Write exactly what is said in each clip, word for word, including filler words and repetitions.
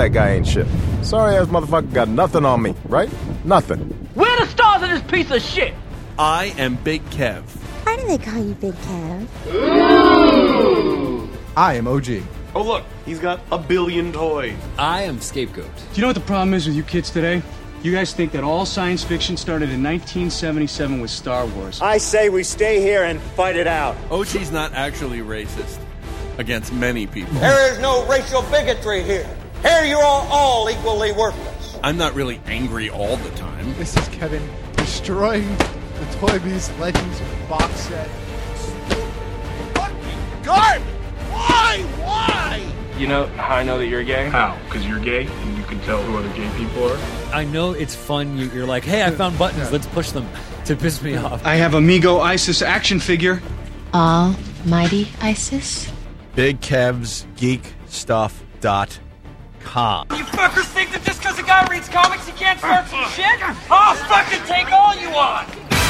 that guy ain't shit. Sorry ass motherfucker got nothing on me, right? Nothing. Where the stars of this piece of shit? I am Big Kev. Why do they call you Big Kev? I am O G. Oh, look, he's got a billion toys. I am Scapegoat. Do you know what the problem is with you kids today? You guys think that all science fiction started in nineteen seventy-seven with Star Wars. I say we stay here and fight it out. O G's not actually racist against many people. There is no racial bigotry here. Here you are all equally worthless. I'm not really angry all the time. This is Kevin destroying the Toy Biz Legends box set. Fucking garbage! Why? Why? You know how I know that you're gay? How? Because you're gay and you can tell who other gay people are? I know it's fun. You, you're like, hey, I found buttons. Let's push them to piss me off. I have Amigo Isis action figure. Almighty Isis? Big Kev's Geek Stuff dot com. You fuckers think that just because a guy reads comics he can't start some shit? I'll fucking take all you want!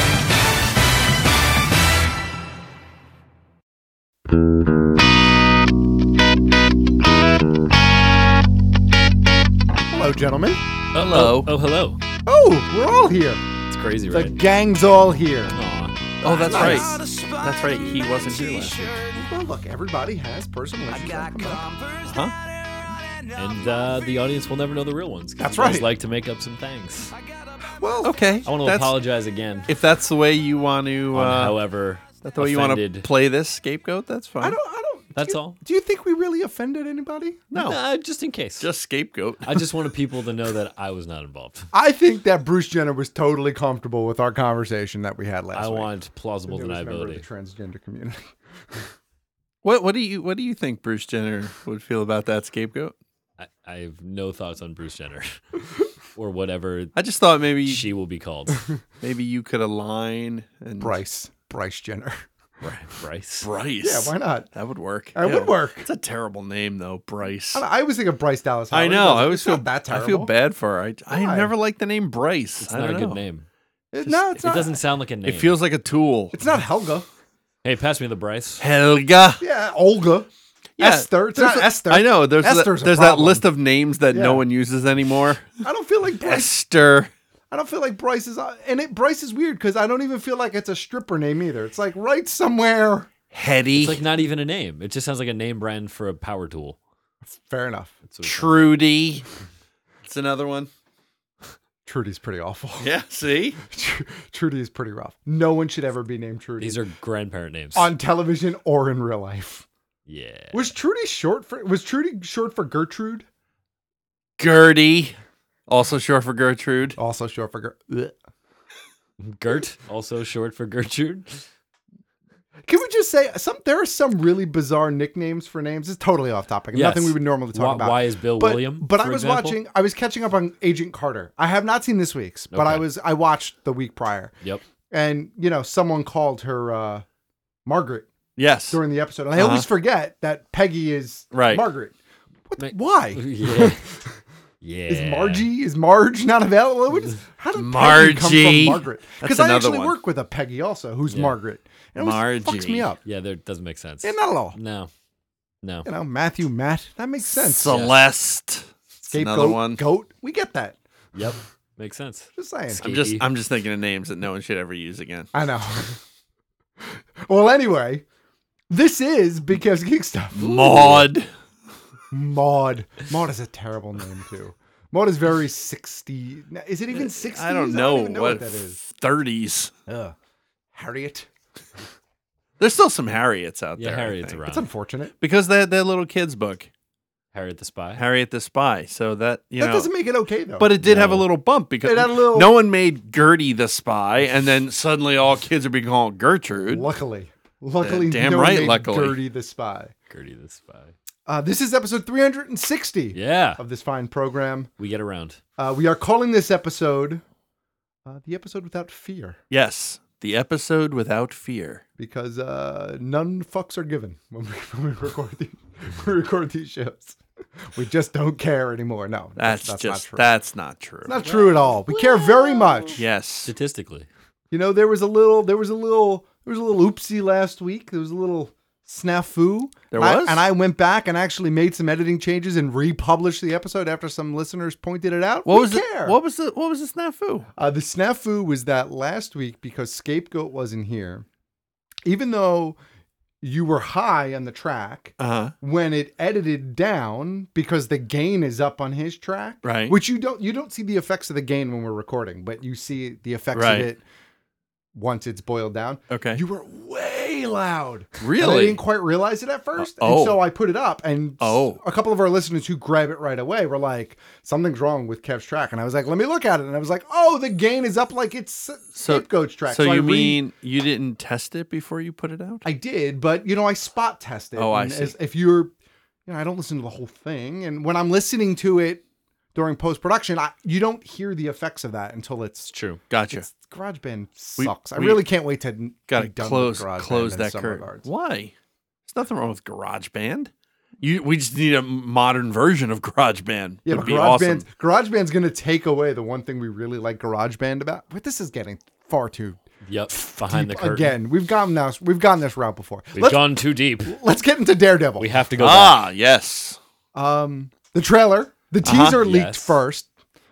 Hello, gentlemen. Hello. Oh, hello. Oh, we're all here. It's crazy, The right? gang's all here. Aw. Oh, that's Nice. right. That's right. He wasn't here last week. Well, look, everybody has personal issues. that come up. Huh? And uh, the audience will never know the real ones. 'Cause That's you guys right. like to make up some things. Well, Okay. I want to that's- apologize again. If that's the way you want to, on uh, however, that's the way you want to offended. play this scapegoat, that's fine. I don't. I don't. That's do you, all. Do you think we really offended anybody? No, Uh, just in case. just scapegoat. I just wanted people to know that I was not involved. I think that Bruce Jenner was totally comfortable with our conversation that we had last I week. want plausible There was a member of deniability. the transgender community. What What do you What do you think Bruce Jenner would feel about that scapegoat? I, I have no thoughts on Bruce Jenner or whatever I just thought maybe she will be called. maybe you could align and Bryce. Bryce Jenner. Bryce. Bryce. Yeah, why not? That would work. That Yeah. would work. It's a terrible name though, Bryce. I, don't know, I always think of Bryce Dallas Howard. I know. but I always it's feel not that terrible. I feel bad for her. I, I Why? never liked the name Bryce. It's I not a don't good know. name. It, no, it's It not. doesn't sound like a name. It feels like a tool. It's not Helga. Hey, pass me the Bryce. Helga. Yeah, Olga. Yeah, Esther. It's there's not a- Esther. I know. There's Esther's that, a there's that problem. list of names that Yeah. no one uses anymore. I don't feel like Bryce. Esther. I don't feel like Bryce is. And it Bryce is weird because I don't even feel like it's a stripper name either. It's like right somewhere. Hetty. It's like not even a name. It just sounds like a name brand for a power tool. Fair enough. That's what it sounds Trudy. It's another one. Trudy's pretty awful. Yeah, see? Tr- Trudy is pretty rough. No one should ever be named like. Trudy These are grandparent names. on television or in real life. yeah. Was Trudy short for? Was Trudy short for Gertrude? Gertie. Also short for Gertrude. Also short for Ger- Gert, also short for Gertrude. Can we just say some? There are some really bizarre nicknames for names. It's totally off topic. Yes. Nothing we would normally talk Why- about. why is Bill but, William, But I for was example? watching. I was catching up on Agent Carter. I have not seen this week's, but I Okay. was. I watched the week prior, Yep. and you know, someone called her uh, Margaret Yes. during the episode. And I Uh-huh. always forget that Peggy is Right. Margaret. What the- Ma- why? Yeah. Yeah. Is Margie, is Marge not available? What is, how did Peggy come Margie. from Margaret? That's Because I another actually one. work with a Peggy also, who's Yeah. Margaret. And it always fucks Margie. me up. Yeah, there doesn't make sense. Yeah, not at all. No. No. You know, Matthew, Matt, that makes sense. Celeste. It's another Scapegoat, one. goat. We get that. Yep. Makes sense. Just saying. I'm just I'm just thinking of names that no one should ever use again. I know. Well, anyway, this is because Geek Stuff. Maud. Maud. Maud is a terrible name too. Maud is very sixty. Is it even sixty? I don't know, even know what, what that is. thirties. Ugh. Harriet. There's still some Harriets out Yeah, there. I Harriet's think. around. It's unfortunate. Because they had their little kids book, Harriet the Spy. Harriet the Spy. So that you That know, doesn't make it okay though. but it did have a No. little bump because It had a little- no one made Gertie the Spy, and then suddenly all kids are being called Gertrude. luckily, luckily, Yeah, damn no one right, made luckily. Gertie the Spy. Gertie the Spy. Uh, this is episode three hundred sixty Yeah. of this fine program. We get around. Uh, we are calling this episode uh, the episode without fear Yes, the episode without fear. because uh, none fucks are given when we, when we record these we record these shows. We just don't care anymore. No, That's, that's just not true. that's not true. Not true at all. We care very much. yes, Statistically. You know, there was a little, there was a little, there was a little oopsie last week. There was a little snafu. There And I- was? and I went back and actually made some editing changes and republished the episode after some listeners pointed it out. What We was care. it? What was the what was the snafu? Uh, the snafu was that last week, because Scapegoat wasn't here, even though you were high on the track, Uh-huh. when it edited down, because the gain is up on his track, Right. which you don't you don't see the effects of the gain when we're recording, but you see the effects Right. of it once it's boiled down. Okay. You were way loud. Really? And I didn't quite realize it at first. Uh, oh. And so I put it up, and Oh. a couple of our listeners who grab it right away were like, something's wrong with Kev's track. And I was like, let me look at it. And I was like, oh, the gain is up like it's So, Scapegoat's track. so I you re- mean you didn't test it before you put it out? I did, but you know, I spot test it. Oh, I And see. as- if you're, you know, I don't listen to the whole thing, and when I'm listening to it during post production, I you don't hear the effects of that until it's True. Gotcha. It's, GarageBand We- sucks. I we really can't wait to n- Gotta be done close with GarageBand close in that some curtain. regards. Why? There's nothing wrong with GarageBand. You we just need a modern version of GarageBand. Yeah, Would but be awesome. GarageBand's GarageBand's going to take away the one thing we really like GarageBand about. But this is getting far too Yep. Behind deep the curtain. again. We've gone now. We've gone this route before. We've let's, gone too deep. let's get into Daredevil. We have to go back. Ah, yes. Um, the trailer, the Uh-huh. teaser leaked Yes. first,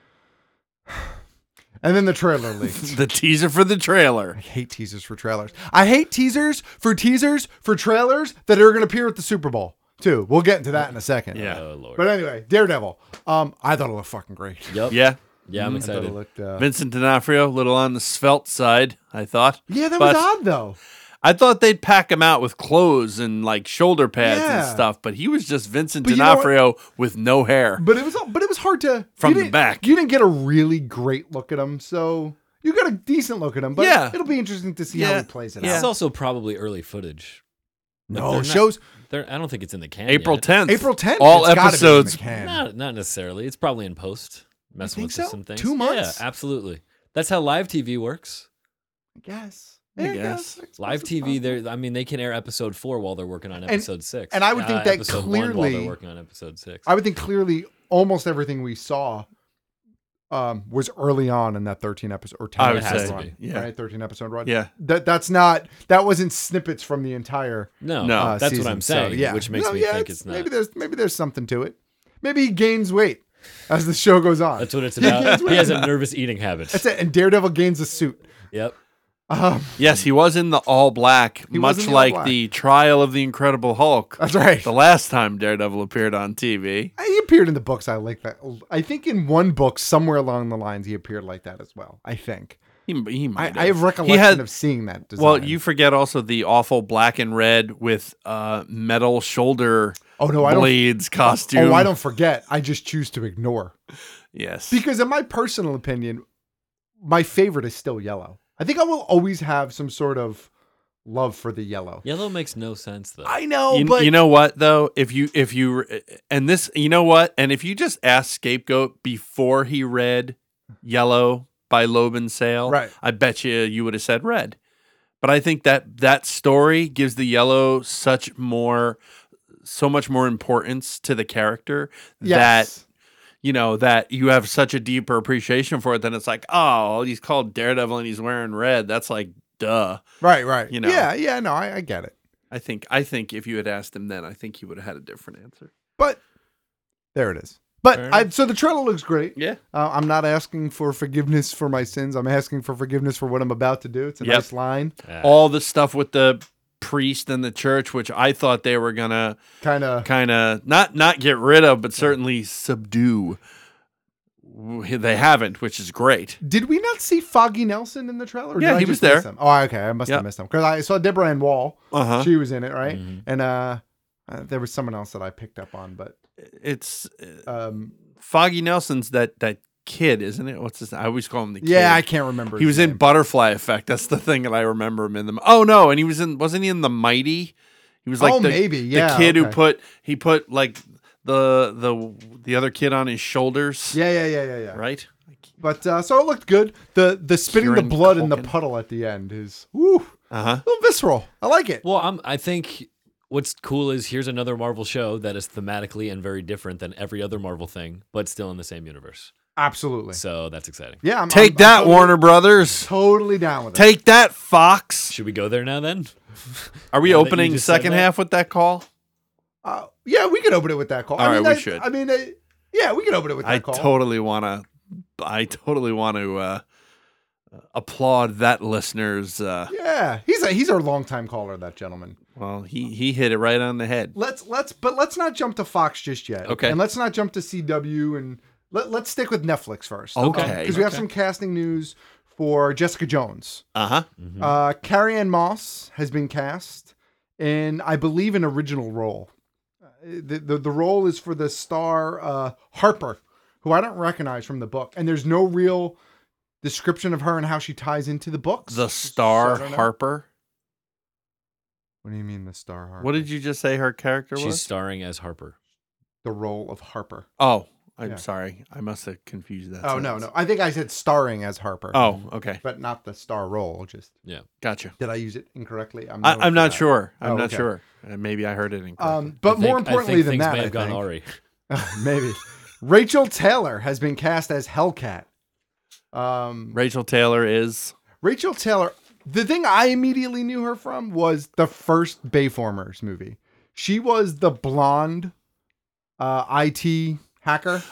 and then the trailer leaked. The teaser for the trailer. I hate teasers for trailers. I hate teasers for teasers for trailers that are going to appear at the Super Bowl too. We'll get into that in a second. Yeah. Oh, Lord. But anyway, Daredevil. Um, I thought it looked fucking great. Yep. Yeah. Yeah, I'm I thought excited. it looked. Uh, Vincent D'Onofrio, a little on the svelte side, I thought. yeah, that But was odd though. I thought they'd pack him out with clothes and like shoulder pads and Yeah. stuff, but he was just Vincent But you know what? D'Onofrio with no hair. But it was, but it was hard to From you the didn't- back. You didn't get a really great look at him, so you got a decent look at him. But Yeah. it'll be interesting to see how Yeah. he plays it Yeah. This out. is also probably early footage. No they're not- shows. They're, I don't think it's in the can. April yet. tenth. April tenth. All it's gotta be in the episodes. can. Not, not necessarily. It's probably in post. Messing think with so? some things. Two months? Yeah, absolutely. That's how live T V works. I guess. I Yeah, guess. it's Live T V, they're I mean, they can air episode four while they're working on episode six. and I would think that episode one while clearly- they're working on episode six. I would think clearly almost everything we saw um, was early on in that thirteen episode or ten I would episode say, run. yeah. Right, thirteen episode run. Yeah. that that's not that wasn't snippets from the entire. no, No. uh, that's season. what I'm So, saying. yeah, which makes No, me yeah, think it's not. Maybe there's maybe there's something to it. Maybe he gains weight as the show goes on. That's what it's He about. gains He weight. has a nervous eating habit. That's it. And Daredevil gains a suit. Yep. Um, Yes, he was in the all black, He was much in the all like black. the trial of the Incredible Hulk. that's right. The last time Daredevil appeared on T V. He appeared in the books. I like that. I think in one book, somewhere along the lines, he appeared like that as well. I think. He, he I, might I have have. recollection He had, of seeing that design. well, you forget also the awful black and red with uh, metal shoulder oh no, I don't. blades costume. Oh, I don't forget. I just choose to ignore Yes. because, in my personal opinion, my favorite is still yellow. I think I will always have some sort of love for the yellow. Yellow makes no sense though. I know, you, but you know what though? If you if you and this, you know what? And if you just ask Scapegoat before he read Yellow by Loban Sale, Right. I bet you you would have said red. But I think that that story gives the yellow such more, so much more importance to the character yes. that you know that you have such a deeper appreciation for it. Then it's like, oh, he's called Daredevil and he's wearing red. That's like, duh. right, right. you know. yeah, yeah. No, I, I get it. I think I think if you had asked him then, I think he would have had a different answer. But there it is. But Fair I, so the trailer looks great. Yeah. Uh, I'm not asking for forgiveness for my sins. I'm asking for forgiveness for what I'm about to do. It's a Yep. nice line. Yeah. All the stuff with the priest and the church, which I thought they were gonna Kind of. kind of not not get rid of, but certainly subdue. They haven't, which is great. Did we not see Foggy Nelson in the trailer? or Yeah, did I he just was there. miss him? Oh, okay. I must Yep. have missed him because I saw Deborah Ann Wall. Uh-huh. She was in it, right? Mhm. And uh, uh, there was someone else that I picked up on, but It's uh, um, Foggy Nelson's that that kid, isn't it? What's his? I always call him the kid. yeah, I can't remember. He his was in name. Butterfly Effect. That's the thing that I remember him in. The oh no, and he was in. Wasn't he in The Mighty? He was like Oh, the, maybe, yeah, the kid who okay. put he put like the the the other kid on his shoulders. Yeah, yeah, yeah, yeah, yeah. Right. But uh, so it looked good. The the spitting the Kieran blood in the Culkin. puddle at the end is woo, Uh huh. a little visceral. I like it. Well, I'm, I think what's cool is here's another Marvel show that is thematically and very different than every other Marvel thing, but still in the same universe. Absolutely. So that's exciting. Yeah, I'm, Take I'm, that, I'm totally, Warner Brothers. Totally down with it. Take that, Fox. Should we go there now then? Are we Now that you opening just said second that? half with that call? Uh, yeah, we could open it with that call. All I mean, right, we I, should. I mean, uh, yeah, we could open it with that I call. totally want to. I totally want to uh, applaud that listener's. Uh, Yeah, he's a he's our longtime caller, that gentleman. well, he he hit it right on the head. Let's let's but let's not jump to Fox just yet. Okay. And let's not jump to C W and let, let's stick with Netflix first. Okay. Because we have Okay. some casting news for Jessica Jones. Uh huh. Uh, Carrie Ann Moss has been cast in, I believe, an original role. Uh, The, the the role is for the star uh, Harper, who I don't recognize from the book, and there's no real description of her and how she ties into the books. The star So I don't know. Harper. What do you mean the star Harper? What did you just say her character She's was? starring as Harper. The role of Harper. Oh, I'm Yeah. sorry. I must have confused that. Oh no, sentence. no. I think I said starring as Harper. Oh, okay. But not the star role. Just Yeah. Gotcha. did I use it incorrectly? I'm, I, no I'm not for that. sure. I'm Oh, not okay. sure. Uh, maybe I heard it incorrectly. Um, but I think- more I importantly think than things that, may I have gone think, Ari. maybe Rachel Taylor has been cast as Hellcat. Um, Rachel Taylor is. Rachel Taylor. The thing I immediately knew her from was the first Bayformers movie. She was the blonde uh, I T hacker.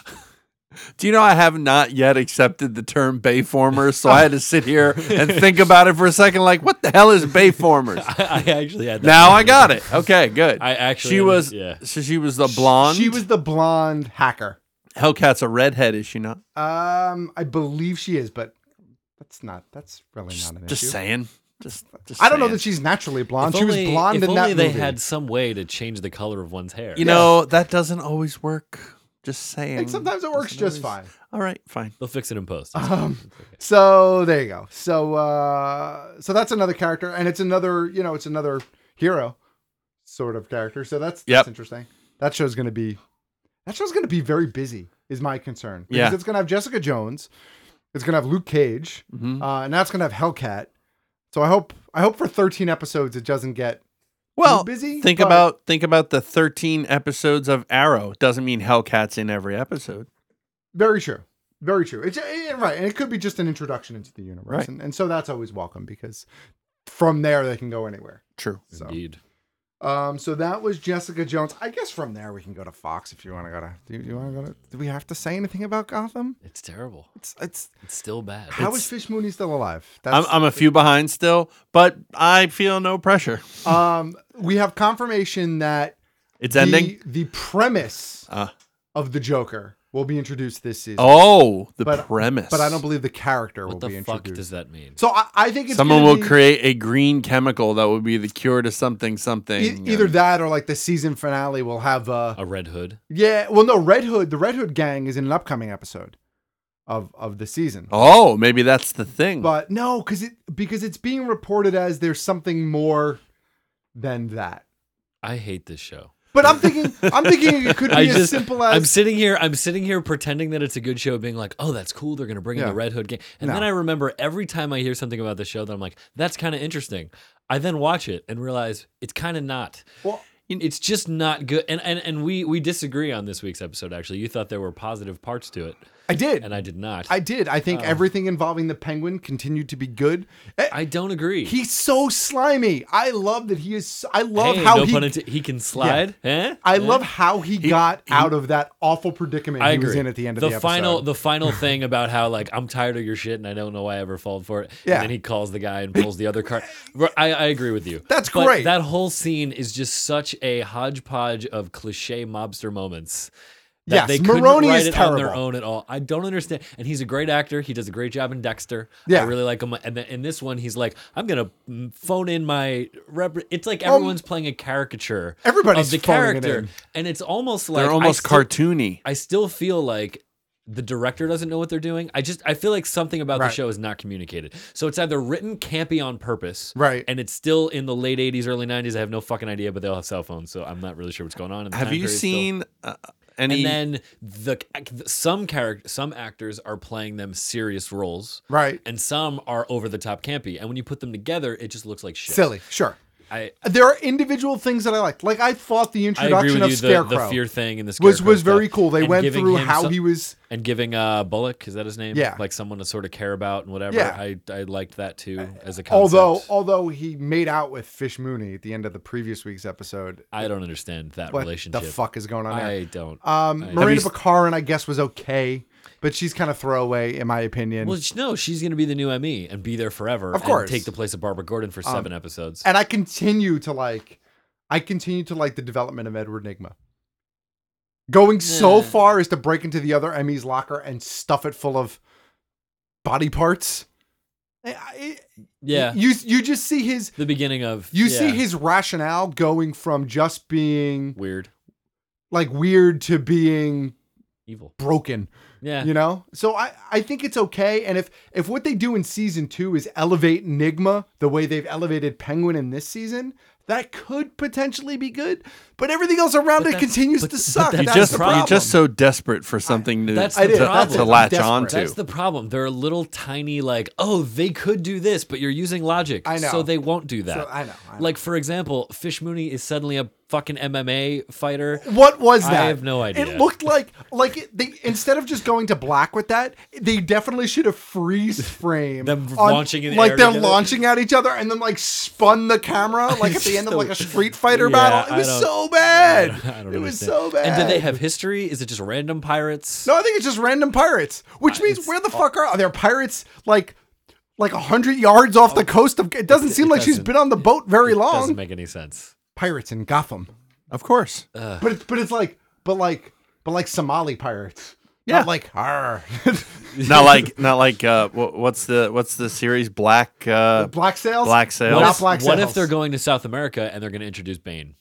Do you know I have not yet accepted the term Bayformers, so I had to sit here and think about it for a second. Like, what the hell is Bayformers? I, I actually had that. Now I got it. Okay, good. I actually she was. yeah. So she was the blonde. She was the blonde hacker. Hellcat's a redhead, is she not? Um, I believe she is, but that's not. That's really not an Just issue. saying. Just. just I don't know saying. that she's naturally blonde. If She only, was blonde if in only that they movie. had some way to change the color of one's hair. You know that doesn't always work. Just saying. And sometimes it works Doesn't just always- fine. All right, fine. They'll fix it in post. Um, so there you go. So uh, so that's another character, and it's another, you know, it's another hero sort of character. So that's that's Yep. interesting. That show's gonna be that show's gonna be very busy, is my concern. Because Yeah. it's gonna have Jessica Jones, it's gonna have Luke Cage, Mhm. uh, and now it's gonna have Hellcat. So I hope I hope for thirteen episodes it doesn't get Well, too busy. think but- about think about the thirteen episodes of Arrow. Doesn't mean Hellcat's in every episode. Very true. Very true. It's eh, right, and it could be just an introduction into the universe, Right. and, and so that's always welcome because from there they can go anywhere. True. So, Indeed. um, so that was Jessica Jones. I guess from there we can go to Fox if you want to go to. Do you, you want to go to? Do we have to say anything about Gotham? It's terrible. It's it's. It's still bad. How It's- is Fish Mooney still alive? I'm, I'm a few behind still, but I feel no pressure. Um, we have confirmation that It's the, ending. The premise Uh, of the Joker will be introduced this season. oh, the but, premise. But I don't believe the character will What the be fuck introduced. does that mean? So I, I think it's Someone gonna will be create a green chemical that will be the cure to something, something. e- either and- that or like the season finale will have uh A Red Hood? yeah. Well, no, Red Hood. The Red Hood gang is in an upcoming episode of of the season. Oh, maybe that's the thing. But no, because it because it's being reported as there's something more than that. I hate this show. But I'm thinking I'm thinking it could be I as just, simple I'm as sitting here. I'm sitting here pretending that it's a good show, being like, "Oh, that's cool. They're gonna bring in Yeah. the Red Hood gang." And No. then I remember every time I hear something about the show that I'm like, "That's kind of interesting." I then watch it and realize it's kind of not. well, It's just not good. And and and we we disagree on this week's episode. Actually, you thought there were positive parts to it, I did. and I did not. I did. I think everything involving the Penguin continued to be good. Eh, I don't agree. He's so slimy. I love that he is. I love hey, how no he. pun intended, he can slide. Eh? I Eh? love how he, got out of that awful predicament I he agree. was in at the end of the, episode. final, the final thing about how like I'm tired of your shit and I don't know why I ever fall for it. Yeah. And then he calls the guy and pulls the other card. I, I agree with you. That's But great. That whole scene is just such a hodgepodge of cliche mobster moments. That Yes, they couldn't Maroni write is it on their terrible. own at all. I don't understand. And he's a great actor. He does a great job in Dexter. Yeah. I really like him. And then in this one, he's like, I'm gonna mm, phone in my. Rep-. It's like Um, everyone's playing a caricature. everybody's of the phoning it character, in. and it's almost like They're I almost still- cartoony. I still feel like the director doesn't know what they're doing. I just I feel like something about Right. the show is not communicated. So it's either written campy on purpose, Right. And it's still in the late eighties, early nineties. I have no fucking idea, but they all have cell phones, so I'm not really sure what's going on. In the Have time you period still. seen uh, any? And then the some character, some actors are playing them serious roles, Right. And some are over the top campy. And when you put them together, it just looks like shit. Silly, sure. I there are individual things that I liked. Like I thought the I agree introduction with of you. The, Scarecrow the fear thing and the was Scarecrow was very stuff. cool. They And went giving through him how some- he was. and giving uh Bullock, is that his name? Yeah. Like someone to sort of care about and whatever. Yeah. I I liked that too as a concept. Although although he made out with Fish Mooney at the end of the previous week's episode. I don't understand that What relationship. the fuck is going on there? I don't. Um, I- Miranda Have you- Baccarin, I guess, was okay, but she's kind of throwaway in my opinion. Well, sh- no, she's going to be the new M E and be there forever. Of and course. take the place of Barbara Gordon for seven episodes. And I continue to like, I continue to like the development of Edward Nygma. Going so Yeah. far as to break into the other Emmy's locker and stuff it full of body parts. I- I- Yeah. you you just see his The beginning of you yeah, see his rationale going from just being weird, like weird to being evil. broken. Yeah. You know? So I, I think it's okay. And if if what they do in season two is elevate Nygma the way they've elevated Penguin in this season, that could potentially be good. But everything else around But it that's- continues but- to but suck. that's You That's just the you're problem. just so desperate for something to, That's to, the to- problem. to latch Desperate. on to. That's the problem. They're a little tiny, like, oh, they could do this, but you're using logic. I know. So they won't do that. So, I know, I know. Like, for example, Fish Mooney is suddenly a fucking M M A fighter. What was that? I have no idea. It looked like like it, they instead of just going to black with that, they definitely should have freeze framed Them launching in the like air they're together. launching at each other and then like spun the camera like at the end of like a Street Fighter Yeah, battle. It I was don't- so bad. I don't, I don't it was understand. so bad. And do they have history? Is it just random pirates? No, I think it's just random pirates. Which Uh, means it's- where the fuck are, are there pirates like like a hundred yards off the coast of? It doesn't It- seem it like she's doesn't- been on the boat very It long. doesn't make any sense. Pirates in Gotham, Of course. but it's but it's like but like but like Somali pirates. Yeah. Not like Arr. not like not like uh wha- what's the what's the series Black uh Black Sails. Black Sails. What, Not if, Black what if Sails. they're going to South America and they're going to introduce Bane?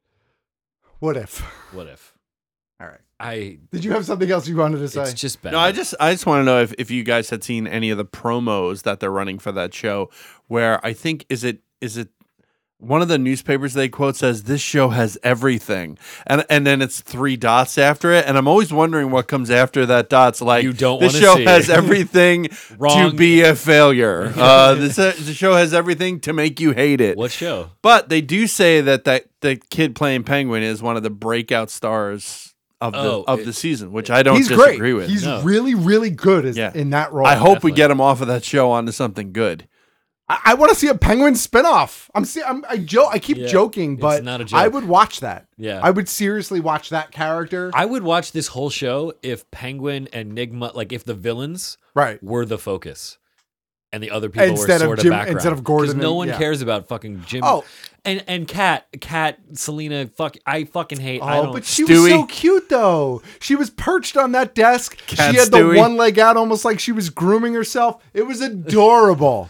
What if? What if? All right. I. Did you have something else you wanted to say? It's just bad. No, I just I just want to know if, if you guys had seen any of the promos that they're running for that show where I think is it is it one of the newspapers they quote says this show has everything. And and then it's three dots after it and I'm always wondering what comes after that dot's like You don't this wanna show see. has everything to Wrong. be a failure. Uh this uh, the show has everything to make you hate it. What show? But they do say that that the kid playing Penguin is one of the breakout stars of the Oh, of it- the season, which I don't He's disagree great. with. He's No. really, really good as, Yeah. in that role. I hope we Definitely. get him off of that show onto something good. I, I want to see a Penguin spinoff. I'm see, I'm I joke. I keep Yeah, joking, it's but not a joke. I would watch that. Yeah. I would seriously watch that character. I would watch this whole show if Penguin and Nygma, like if the villains right. were the focus, and the other people Instead were of sort Jim- of background. instead of Gordon because no and- one yeah. cares about fucking Jim. Oh. and and Kat, Kat, Selena, fuck, I fucking hate. I Oh, don't. but she Stewie. was so cute though. She was perched on that desk. Cat she had Stewie. the one leg out, almost like she was grooming herself. It was adorable.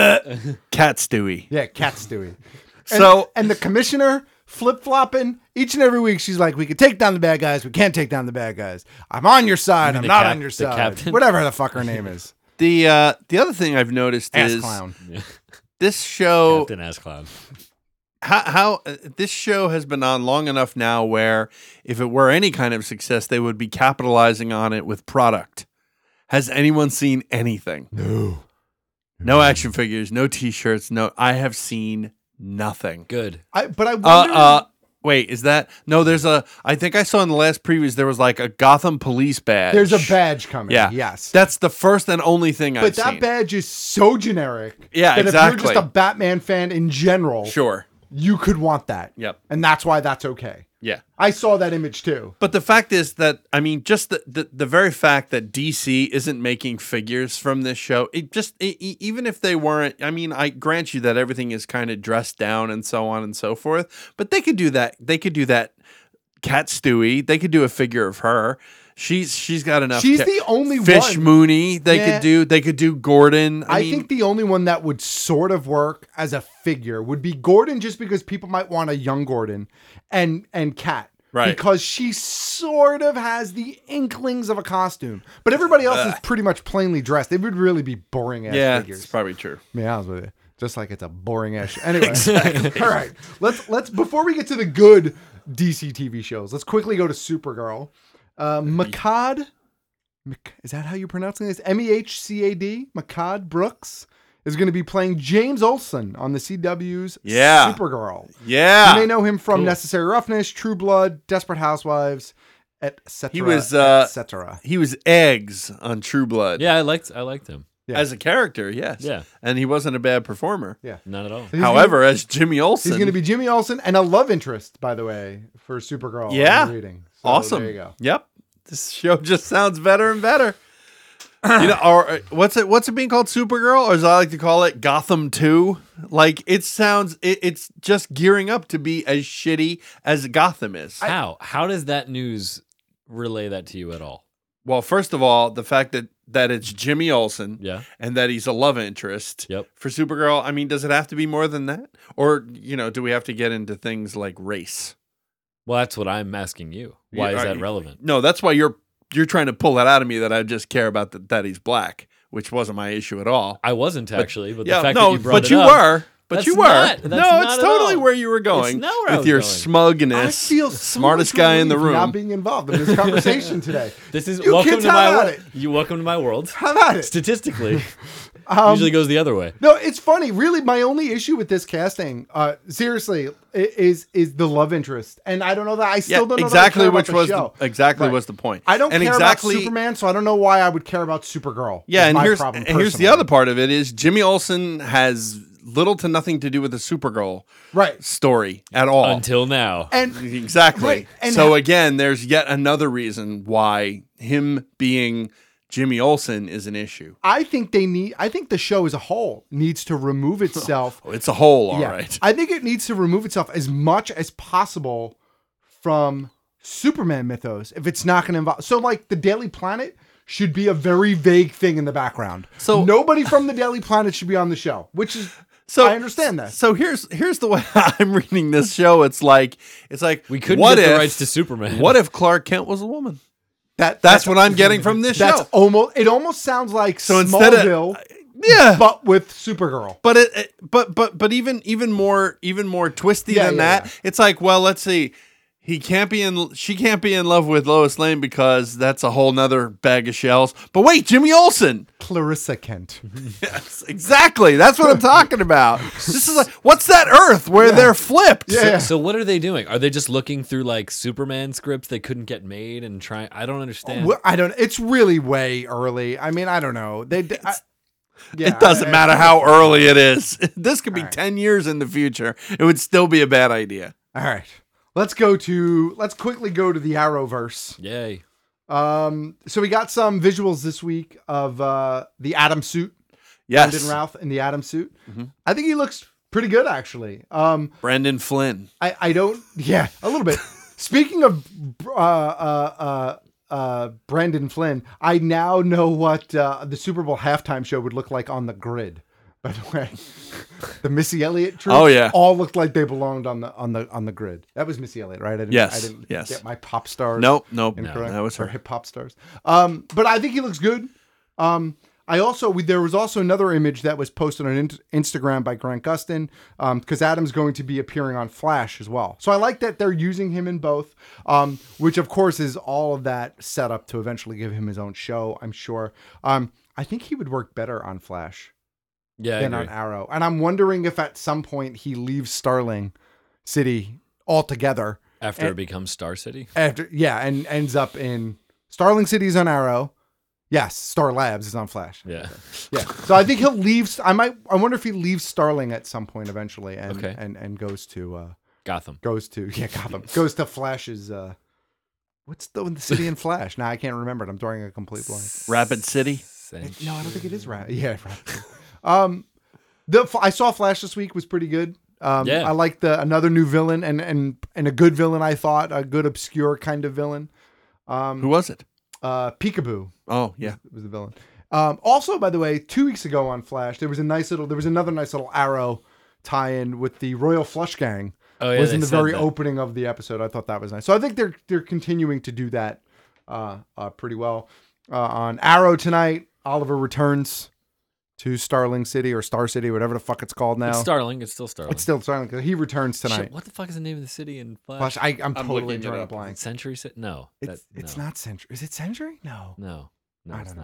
Cat Stewie. Yeah, Cat Stewie. And, So- and the commissioner flip flopping each and every week. She's like, "We could take down the bad guys. We can't take down the bad guys. I'm on your side. You I'm mean not the cap- on your the side. captain? Whatever the fuck her name is. The uh the other thing I've noticed Ass is clown. this show Captain Ass Clown. how, how uh, this show has been on long enough now where if it were any kind of success they would be capitalizing on it with product. Has anyone seen anything? No. No action figures, no t-shirts, no I have seen nothing. Good. I but I Uh wonder. uh wait, is that no there's a I think I saw in the last previews there was like a Gotham police badge. there's a badge coming. Yeah. Yes. That's the first and only thing but I've that seen. badge is so generic. Yeah, that If exactly. you're just a Batman fan in general, Sure. you could want that. Yep. And that's why that's okay. Yeah. I saw that image too. But the fact is that I mean, just the, the, the very fact that D C isn't making figures from this show, it just it, e- even if they weren't, I mean, I grant you that everything is kind of dressed down and so on and so forth. But they could do that. They could do that. Cat Stewie. They could do a figure of her. She's she's got enough. She's ca- the only Fish one. Mooney. They Yeah. could do. They could do Gordon. I, I, mean, think the only one that would sort of work as a figure would be Gordon, just because people might want a young Gordon, and and Kat, Right. Because she sort of has the inklings of a costume, but everybody else is pretty much plainly dressed. They would really be boring ass yeah, figures. it's probably true. To be honest with you, just like it's a boring ass. Anyway, all right. Let's let's before we get to the good D C T V shows, let's quickly go to Supergirl. Uh, Makad, Mc- is that how you're pronouncing this? M E H C A D, Makad Brooks is going to be playing James Olsen on the C W's Yeah. Supergirl. Yeah. You may know him from Cool. Necessary Roughness, True Blood, Desperate Housewives, et cetera. He was uh, et cetera. He was Eggs on True Blood. Yeah, I liked I liked him. Yeah. As a character, yes. Yeah. And he wasn't a bad performer. Yeah. Not at all. He's However, gonna, as Jimmy Olsen. he's going to be Jimmy Olsen and a love interest, by the way, for Supergirl. Yeah. I'm reading. So awesome. There you go. Yep. This show just sounds better and better. You know, or uh, what's it? What's it being called? Supergirl, or as I like to call it, Gotham Two. Like it sounds, it, it's just gearing up to be as shitty as Gotham is. How? How does that news relay that to you at all? Well, first of all, the fact that that it's Jimmy Olsen, Yeah. and that he's a love interest, Yep. for Supergirl. I mean, does it have to be more than that, or you know, do we have to get into things like race? Well, that's what I'm asking you. Why You- is are that you- relevant? No, that's why you're you're trying to pull that out of me that I just care about the, that he's black, which wasn't my issue at all. I wasn't actually, but, yeah, the fact no, that you brought but it you up, were. But that's you were. not- that's no, not it's at totally all. where you were going It's not where I with was your going. smugness. I feel so smartest much guy in the relief room. not being involved in this conversation today. This is You welcome kids to my have at world. it. You welcome to my world. How about it? Statistically, Um, usually goes the other way. No, it's funny. Really, my only issue with this casting, uh, seriously, i- is is the love interest, and I don't know that I still Yeah, don't know exactly that I care which about was the the, show. exactly Right. was the point. I don't and care exactly, about Superman, so I don't know why I would care about Supergirl. Yeah, is and my here's problem and here's the personally. other part of it is Jimmy Olsen has little to nothing to do with the Supergirl right story at all Until now. And exactly. right, and so how- again, there's yet another reason why him being Jimmy Olsen is an issue. I think they need. I think the show as a whole needs to remove itself. Oh, it's a whole, all right. Yeah. I think it needs to remove itself as much as possible from Superman mythos if it's not going to involve. So, like, the Daily Planet should be a very vague thing in the background. So- nobody from the Daily Planet should be on the show, which is. So I understand that. So here's here's the way I'm reading this show. It's like it's like We couldn't what get if, the rights to Superman. What if Clark Kent was a woman? That That's what I'm getting from this That's show. almost. It almost sounds like So instead of- Smallville, Yeah, but with Supergirl. But it, it- but but but even even more even more twisty Yeah, than yeah, that. yeah. It's like, well, let's see. He can't be in she can't be in love with Lois Lane because that's a whole nother bag of shells. But wait, Jimmy Olsen. Clarissa Kent. Yes, exactly. That's what I'm talking about. This is like what's that Earth where they're flipped? Yeah. So what are they doing? Are they just looking through like Superman scripts they couldn't get made and trying? I don't understand. Well, I don't. It's really way early. I mean, I don't know. They. I, yeah, It doesn't I- matter how early it is. This could be All right. ten years in the future. It would still be a bad idea. All right. Let's go to. Let's quickly go to the Arrowverse. Yay. Um. So we got some visuals this week of uh the Atom suit. Yes. Brendan Routh in the Atom suit. Mhm. I think he looks pretty good, actually. Um. Brendan Flynn. I. I don't. Yeah. A little bit. Speaking of. Uh. Uh. Uh. Uh, Brandon Flynn, I now know what uh, the Super Bowl halftime show would look like on the grid. By the way, the Missy Elliott troops Oh, yeah. all looked like they belonged on the on the on the grid. That was Missy Elliott, right? I didn't, Yes, I didn't yes. get my pop stars. Nope, nope. incorrect. No, that was Or her. hip hop stars. Um, but I think he looks good. Um, I also we, there was also another image that was posted on in- Instagram by Grant Gustin because Adam's going to be appearing on Flash as well. So I like that they're using him in both, um, which of course is all of that set up to eventually give him his own show. I'm sure. Um, I think he would work better on Flash Yeah, I than agree. on Arrow, and I'm wondering if at some point he leaves Starling City altogether After and- it becomes Star City. after yeah, and ends up in Starling City's on Arrow. Yes, Star Labs is on Flash. Yeah. Yeah. So I think he'll leave. I might. I wonder if he leaves Starling at some point eventually, and Okay. and and goes to uh Gotham. goes to yeah Gotham goes to Flash's. uh What's the, the city in Flash? Now I can't remember it. I'm drawing a complete blank. Rapid City. No, I don't think it is Rapid. Yeah, Rapid. um, the I saw Flash this week was pretty good. Um, Yeah. I like the another new villain and and and a good villain. I thought a good obscure kind of villain. Um, Who was it? uh, Peekaboo. Oh, yeah. was the villain. Um, also, by the way, two weeks ago on Flash, there was a nice little, there was another nice little Arrow tie-in with the Royal Flush Gang. Oh, yeah, was they in the said very that. opening of the episode. I thought that was nice. So I think they're they're continuing to do that uh, uh, pretty well. Uh, on Arrow tonight, Oliver returns to Starling City or Star City, whatever the fuck it's called now. It's Starling. It's still Starling. It's still Starling. 'Cause he returns tonight. Shit, what the fuck is the name of the city in Flash? Flash, I, I'm, I'm totally looking it drawing a up. blank. Century City? No. It's, that- it's no. not Century. Is it Century? No. No. No, I it's don't know. not.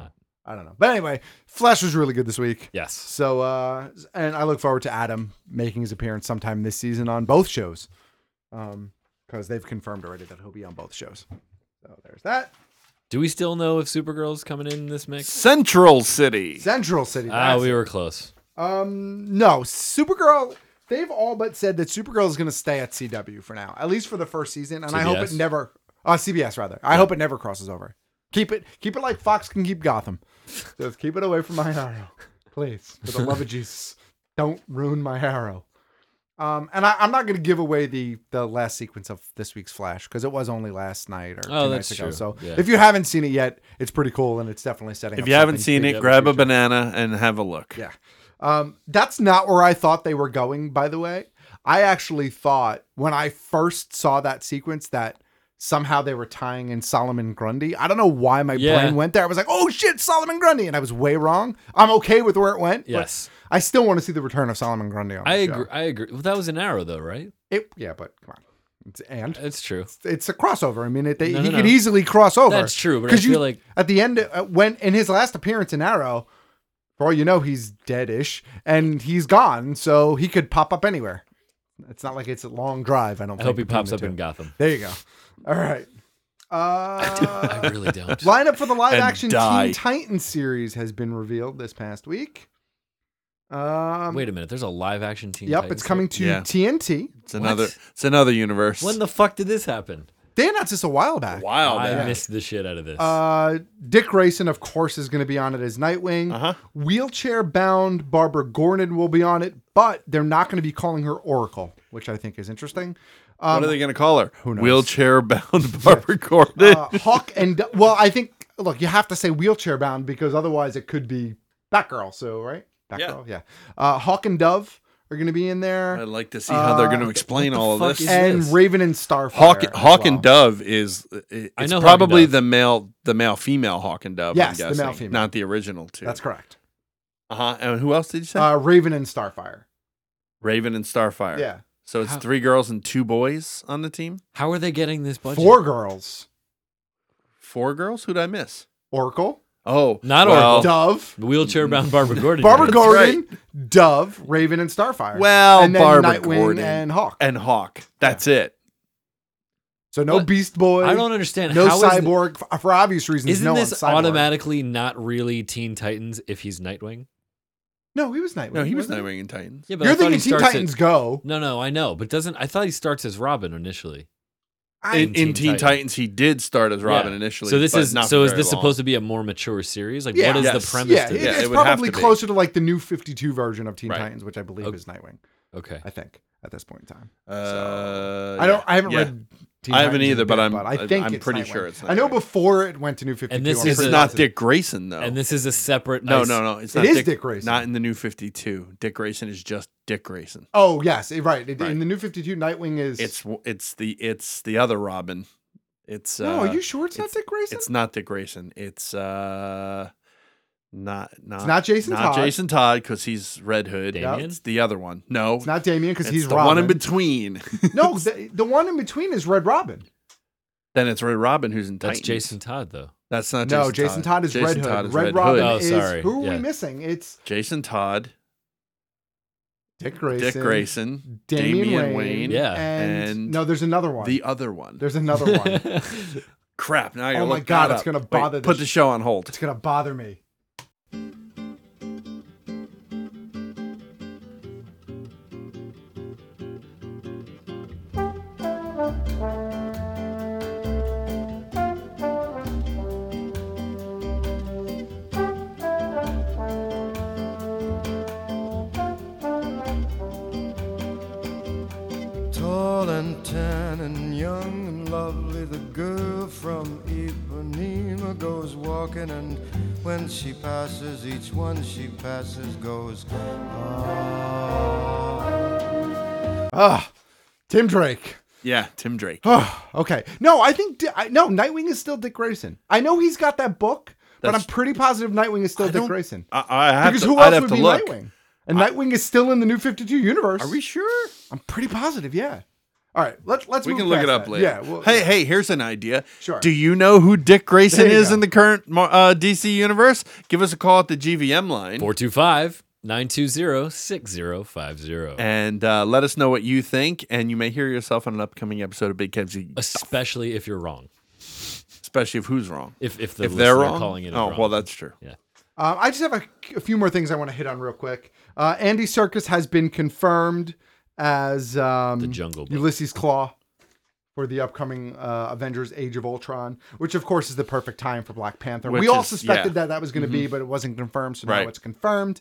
I don't know. But anyway, Flash was really good this week. Yes. So, uh, and I look forward to Adam making his appearance sometime this season on both shows. Um, because they've confirmed already that he'll be on both shows. So there's that. Do we still know if Supergirl's coming in this mix? Central City. Central City. Ah, we it. were close. Um, no, Supergirl. They've all but said that Supergirl is going to stay at C W for now, at least for the first season, and C B S? I hope it never. Uh, C B S rather. I yeah. hope it never crosses over. Keep it, keep it like Fox can keep Gotham. Just keep it away from my Arrow, please. For the love of Jesus, don't ruin my Arrow. Um, and I, I'm not going to give away the the last sequence of this week's Flash because it was only last night or oh, two that's nights ago. True. So yeah. if you haven't seen it yet, it's pretty cool and it's definitely setting. If up you haven't something seen it, grab a banana and have a look. Yeah, um, that's not where I thought they were going. By the way, I actually thought when I first saw that sequence that somehow they were tying in Solomon Grundy. I don't know why my yeah. brain went there. I was like, oh shit, Solomon Grundy. And I was way wrong. I'm okay with where it went. Yes. I still want to see the return of Solomon Grundy on the I show. agree. I agree. Well, that was an Arrow though, right? It, yeah, but come on. It's, and it's true. It's, it's a crossover. I mean, it, they, no, he no, could no. easily cross over. That's true. But I feel you, like at the end, uh, when in his last appearance in Arrow, for all you know, he's dead-ish and he's gone. So he could pop up anywhere. It's not like it's a long drive. I don't I think. hope he pops the up two. in Gotham. There you go. All right. Uh, I really don't. Lineup for the live And action die. Teen Titans series has been revealed this past week. Um, Wait a minute. There's a live action Teen Yep, Titans it's coming to Yeah. T N T. It's another. It's another universe. When the fuck did this happen? They announced this a while back. Wow, I man. missed the shit out of this. Uh, Dick Grayson, of course, is going to be on it as Nightwing. Uh-huh. Wheelchair-bound Barbara Gordon will be on it, but they're not going to be calling her Oracle, which I think is interesting. Um, what are they going to call her? Who knows? Wheelchair-bound Barbara Gordon. uh, Hawk and well, I think look, you have to say wheelchair-bound because otherwise it could be Batgirl. So right, Batgirl, yeah. yeah. Uh, Hawk and Dove are going to be in there. I'd like to see how they're going to explain what the all of fuck this. is and this? Raven and Starfire. Hawk, as Hawk well. and Dove is it's I know Hawk and probably Dove. the male, the male female Hawk and Dove. Yes, I'm the guessing, male-female. not the original two. That's correct. Uh huh. And who else did you say? Uh, Raven and Starfire. Raven and Starfire. Yeah. So it's How- three girls and two boys on the team. How are they getting this budget? Four girls. Four girls. Who'd I miss? Oracle. Oh, Not well, Oracle. Dove. Wheelchair bound Barbara Gordon. Barbara That's Gordon, Dove, Raven, and Starfire. Well, and then Barbara Nightwing Gordon and Hawk. and Hawk. That's it. So no What? Beast Boy. I don't understand. No How is Cyborg f- for obvious reasons. Isn't no this on Cyborg. automatically not really Teen Titans if he's Nightwing? No, he was Nightwing. No, he was wasn't Nightwing and Titans. Yeah, but You're I thought thinking he Teen starts Titans at- Go. No, no, I know, but doesn't I thought he starts as Robin initially? I, In, in Teen Teen Titans. Titans, he did start as Robin Yeah. initially. So this but is not so for is very this long. supposed to be a more mature series? Like, Yeah. what is Yes. the premise? yeah, to it- Yeah, this? it's it would have probably to be. closer to like the new fifty-two version of Teen Right. Titans, which I believe Okay. is Nightwing. Okay. I think at this point in time. Uh, I don't. I haven't yeah. read. Teen I haven't Titans in either, a but bit, I'm- I think I'm it's pretty Nightwing. sure it's I know Nightwing. before it went to New fifty-two. And this I'm is pretty It's a- not positive. Dick Grayson though. And this is a separate. no, I- no, no. It's It not is Dick, Dick Grayson. Not in the New fifty-two. Dick Grayson is just Dick Grayson. Oh yes, it- right. It- Right. In the New fifty-two, Nightwing is. It's it's the it's the other Robin. It's no. uh, Are you sure it's, not Dick Grayson? It's not Dick Grayson. It's uh, not not It's not Jason not Todd. Jason Todd because he's Red Hood. Damien? It's the other one. No, It's not Damien because it's he's the Robin. one in between. No, the, the one in between is Red Robin. Then it's Red Robin who's in That's Titans. Jason Todd, though. That's not No, Jason Jason Todd is Jason Red Hood. Todd is Red, Red Robin Hood. Oh, is sorry. who are Yeah. we missing? It's Jason Todd, Dick Grayson. Dick Grayson, Damian, Damian Wayne. Wayne, Yeah. And, and no, there's another one. the other one. There's another one. Crap! Now I gotta Oh my look God, that it's up. gonna Wait, bother the Put sh- the show on hold. It's gonna bother me. Tall and tan and young and lovely, the girl from Ipanema goes walking, and when she passes, each one she passes goes, ah. Ah, Tim Drake. Yeah, Tim Drake. Oh, okay. No, I think Di- I, no. Nightwing is still Dick Grayson. I know he's got that book, but That's- I'm pretty positive Nightwing is still I Dick don't- Grayson. I, I have Because to, who I'd else have would to be look. Nightwing? And Nightwing is still in the New fifty-two universe. Are we sure? I'm pretty positive. Yeah. All right, let's let's. We move can look past it up that. later. Yeah. Well, hey, hey, here's an idea. Sure. Do you know who Dick Grayson There you is go. in the current uh, D C universe? Give us a call at the G V M line. four two five, nine two zero, six zero five zero. And uh, let us know what you think, and you may hear yourself on an upcoming episode of Big Kev's. Especially if you're wrong. Especially if who's wrong. If if the if they're listener wrong, calling it is oh wrong. well, that's true. Yeah. Uh, I just have a, a few more things I want to hit on real quick. Uh, Andy Serkis has been confirmed as um, The Jungle Book. Ulysses Claw for the upcoming uh, Avengers: Age of Ultron, which of course is the perfect time for Black Panther. Which we all is- suspected yeah. that that was going to be, but it wasn't confirmed, so now Right. it's confirmed.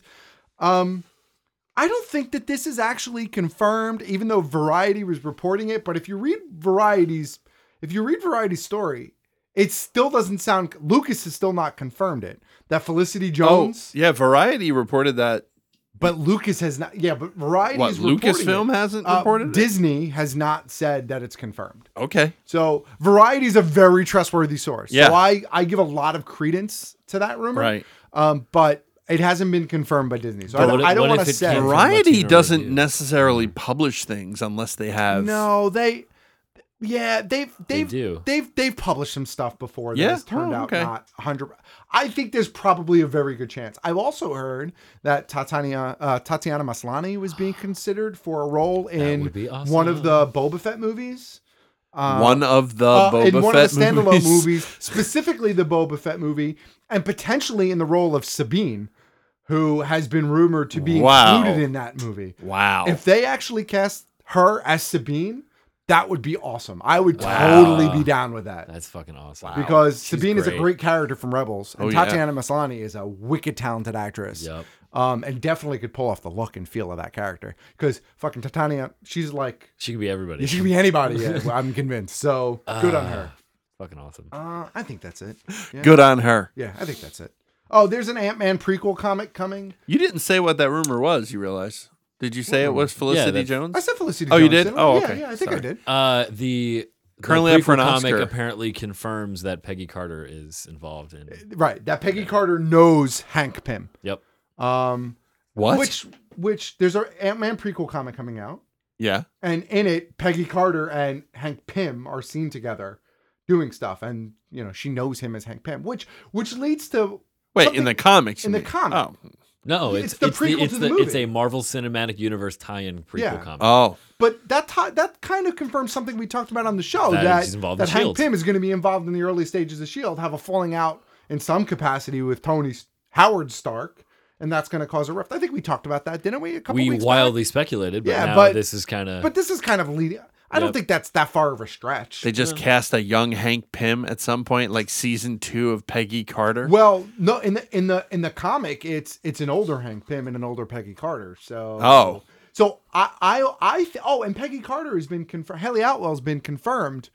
Um, I don't think that this is actually confirmed, even though Variety was reporting it. But if you read Variety's, if you read Variety's story, it still doesn't sound. Lucas has still not confirmed it. That Felicity Jones. Oh, yeah. Variety reported that. But Lucas has not. Yeah, but Variety What, is reporting Lucasfilm it. hasn't Uh, reported it? Disney has not said that it's confirmed. Okay. So Variety is a very trustworthy source. Yeah. So I, I give a lot of credence to that rumor. Right. Um, but it hasn't been confirmed by Disney. So But I don't, what if- I don't what want to if it say. came from Variety Latino doesn't Review? necessarily publish things unless they have. No, they. Yeah, they've they've do. they've they've published some stuff before that Yeah? has turned Oh, out okay. not one hundred. I think there's probably a very good chance. I've also heard that Tatiana uh, Tatiana Maslany was being considered for a role in would be awesome. one of the Boba Fett movies. Uh, One of the uh, Boba in one Fett of the standalone movies. movies, specifically the Boba Fett movie, and potentially in the role of Sabine, who has been rumored to be Wow. included in that movie. Wow. If they actually cast her as Sabine, that would be awesome. I would totally be down with that. That's fucking awesome. Because She's Sabine is a great. great character from Rebels, and Oh, yeah. Tatiana Maslany is a wicked talented actress. Yep. Um, and definitely could pull off the look and feel of that character. Because fucking Tatiana, she's like, She could be everybody. she could be anybody. Yeah, I'm convinced. So good on her. Fucking awesome. Uh, I think that's it. Yeah. Good on her. Yeah, I think that's it. Oh, there's an Ant-Man prequel comic coming. You didn't say what that rumor was, you realize? Did you say it was Felicity that's- Jones? I said Felicity Oh, Jones. you did? didn't I? Oh, Yeah, okay. Yeah, I think Sorry. I did. Uh, the Currently the up for an prequel comic Oscar. apparently confirms that Peggy Carter is involved in. Right, that Peggy Carter knows Hank Pym. Yep. Um, What? Which, which there's an Ant-Man prequel comic coming out. Yeah. And in it, Peggy Carter and Hank Pym are seen together doing stuff. And, you know, she knows him as Hank Pym, which which leads to... Wait, something- in the comics? In you the mean? comic. Oh. No, It's it's the it's the, prequel it's to the, the it's movie. a Marvel Cinematic Universe tie-in prequel Yeah. comic. Oh. But that ti- that kind of confirms something we talked about on the show, That that, he's involved that in Hank Shield. Pym is going to be involved in the early stages of S H I E L D, have a falling out in some capacity with Tony S- Howard Stark, and that's going to cause a rift. I think we talked about that, didn't we? A couple we weeks wildly back? speculated, but Yeah, now but- this is kind of. But this is kind of leading... I don't Yep. think that's that far of a stretch. They just cast a young Hank Pym at some point, like season two of Peggy Carter. Well, no, in the in the in the comic, it's it's an older Hank Pym and an older Peggy Carter. So Oh. so I I I th- oh, and Peggy Carter has been confirmed. Haley Atwell's been confirmed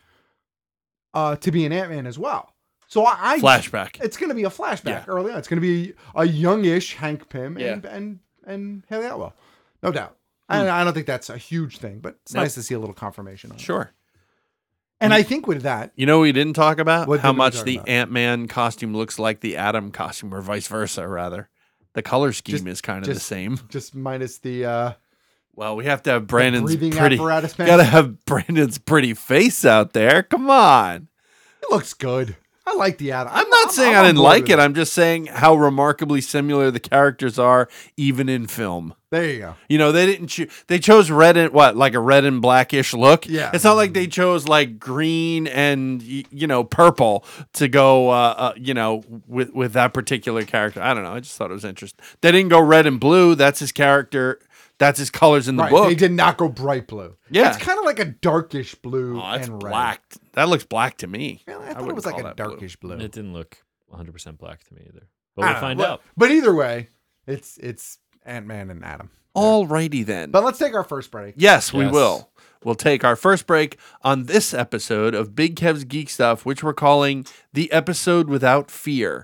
uh, to be an Ant-Man as well. So I, I Flashback. It's going to be a flashback Yeah. early on. It's going to be a youngish Hank Pym and Yeah. and and Haley Atwell, no doubt. I, I don't think that's a huge thing, but it's Nope. nice to see a little confirmation on it. Sure. And I think with that, You know what we didn't talk about? What How didn't we much talk the about? Ant-Man costume looks like the Atom costume, or vice versa, rather. The color scheme Just- is kind of the just- same. just minus the uh, Well, we have to have Brandon's breathing pretty. apparatus, man. Gotta have Brandon's pretty face out there. Come on. it looks good. I like the Atom. I'm not saying I'm I on didn't board like with it. I'm just saying how remarkably similar the characters are, even in film. There you go. You know, they didn't choose. They chose red and what, like a red and blackish look. Yeah. It's not like they chose like green and y- you know purple to go. Uh, uh, you know, with with that particular character. I don't know. I just thought it was interesting. They didn't go red and blue. That's his character. That's his colors in the Right, book. they did not go bright blue. Yeah. It's kind of like a darkish blue Oh, that's and red. black. That looks black to me. Really? I thought it wouldn't was like call a that blue. darkish blue. It didn't look one hundred percent black to me either. But I we'll don't know. find But- out. But either way, it's it's Ant-Man and Atom. Alrighty then. But let's take our first break. Yes, we Yes. will. We'll take our first break on this episode of Big Kev's Geek Stuff, which we're calling the episode without fear.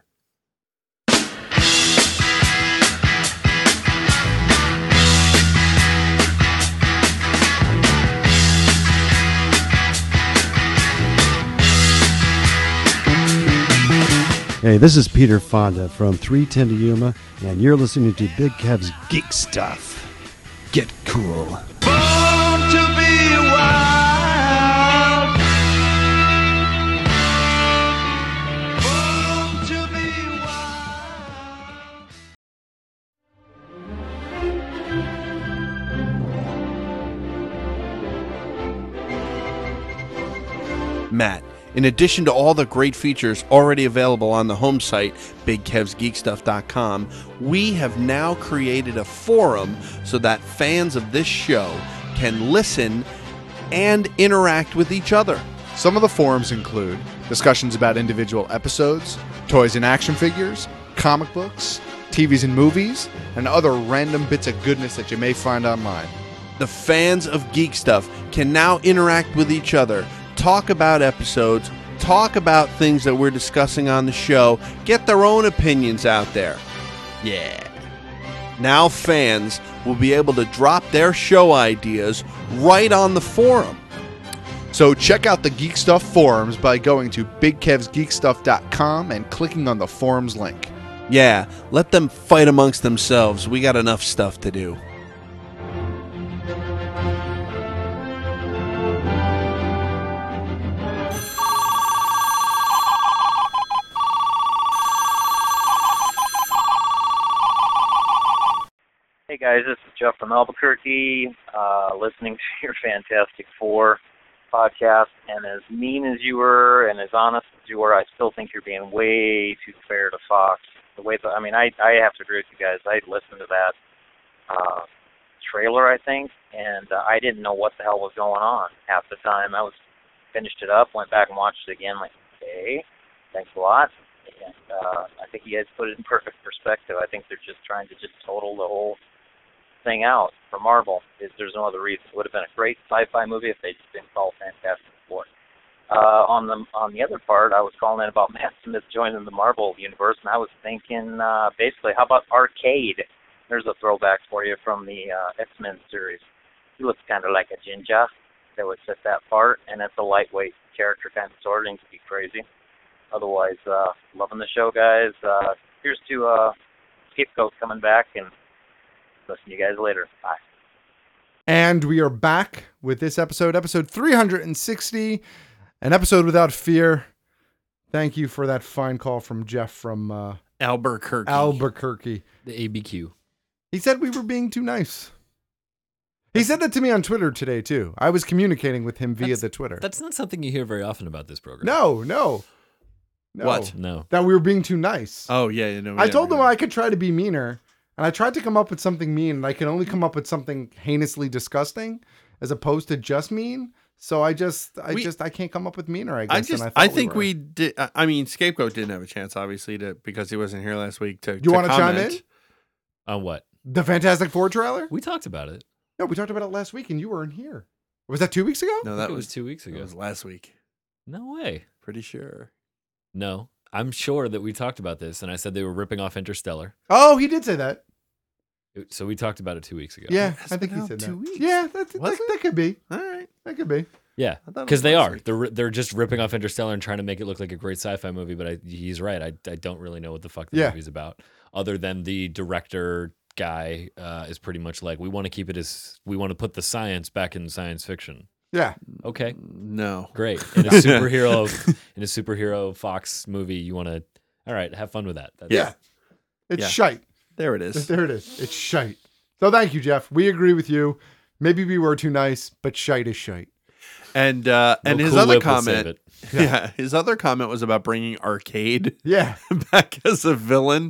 Hey, this is Peter Fonda from three ten to Yuma, and you're listening to Big Kev's Geek Stuff. Get cool. Born to be wild. Matt, in addition to all the great features already available on the home site, big kevs geek stuff dot com, we have now created a forum so that fans of this show can listen and interact with each other. Some of the forums include discussions about individual episodes, toys and action figures, comic books, T Vs and movies, and other random bits of goodness that you may find online. The fans of Geek Stuff can now interact with each other, talk about episodes, talk about things that we're discussing on the show, get their own opinions out there. Yeah. Now fans will be able to drop their show ideas right on the forum. So check out the Geek Stuff forums by going to big kevs geek stuff dot com and clicking on the forums link. Yeah, let them fight amongst themselves. We got enough stuff to do. Hey guys, this is Jeff from Albuquerque, uh, listening to your Fantastic Four podcast, and as mean as you were and as honest as you were, I still think you're being way too fair to Fox. The way that, I mean, I I have to agree with you guys. I listened to that uh, trailer, I think, and uh, I didn't know what the hell was going on half the time. I was finished it up, went back and watched it again, like, okay, thanks a lot. And uh, I think you guys put it in perfect perspective. I think they're just trying to just total the whole thing out for Marvel. Is there's no other reason. It would have been a great sci-fi movie if they just didn't call Fantastic Four. Uh, on the on the other part, I was calling in about Matt Smith joining the Marvel universe, and I was thinking uh, basically, how about Arcade? There's a throwback for you from the uh, X-Men series. He looks kind of like a Jinja that would fit that part, and it's a lightweight character, kind of sorting to be crazy. Otherwise, uh, loving the show, guys. Uh, here's to uh, Scapegoat coming back, and listen to you guys later. Bye. And we are back with this episode, episode three hundred sixty, an episode without fear. Thank you for that fine call from Jeff from uh, Albuquerque. Albuquerque. The A B Q. He said we were being too nice. He said that to me on Twitter today, too. I was communicating with him via That's- the Twitter. That's not something you hear very often about this program. No, no. No. What? No. That we were being too nice. Oh, yeah, you know. I told him I could try to be meaner, and I tried to come up with something mean, and I can only come up with something heinously disgusting as opposed to just mean. So I just, I We- just, I can't come up with meaner, I guess. I just, and I, I, thought think we, we, did. I mean, Scapegoat didn't have a chance, obviously, to because he wasn't here last week. To You to want to chime comment. in? On what? The Fantastic Four trailer? We talked about it. No, we talked about it last week, and you weren't here. Was that two weeks ago? No, I that think it was, was two weeks ago. It was last week. No way. Pretty sure. No. I'm sure that we talked about this, and I said they were ripping off Interstellar. Oh, he did say that. It- So we talked about it two weeks ago. Yeah, Has I been think he out said two that. weeks. Yeah, that, that, Was that could be. All right. That could be. Yeah, I thought it because was they last are. week. They're ri- they're just ripping off Interstellar and trying to make it look like a great sci-fi movie. But I, he's right. I, I don't really know what the fuck the Yeah. movie's about, other than the director guy uh, is pretty much like, we want to keep it as we want to put the science back in science fiction. Yeah. Okay, No. great. In a superhero in a superhero Fox movie, you want to. All right, have fun with that. That's, Yeah. It's Yeah. shite. There it is. There it is. It's shite. So thank you, Jeff. We agree with you. Maybe we were too nice, but shite is shite. And uh, No and his Cool other Whip will save comment, it. yeah. his other comment was about bringing Arcade Yeah. back as a villain.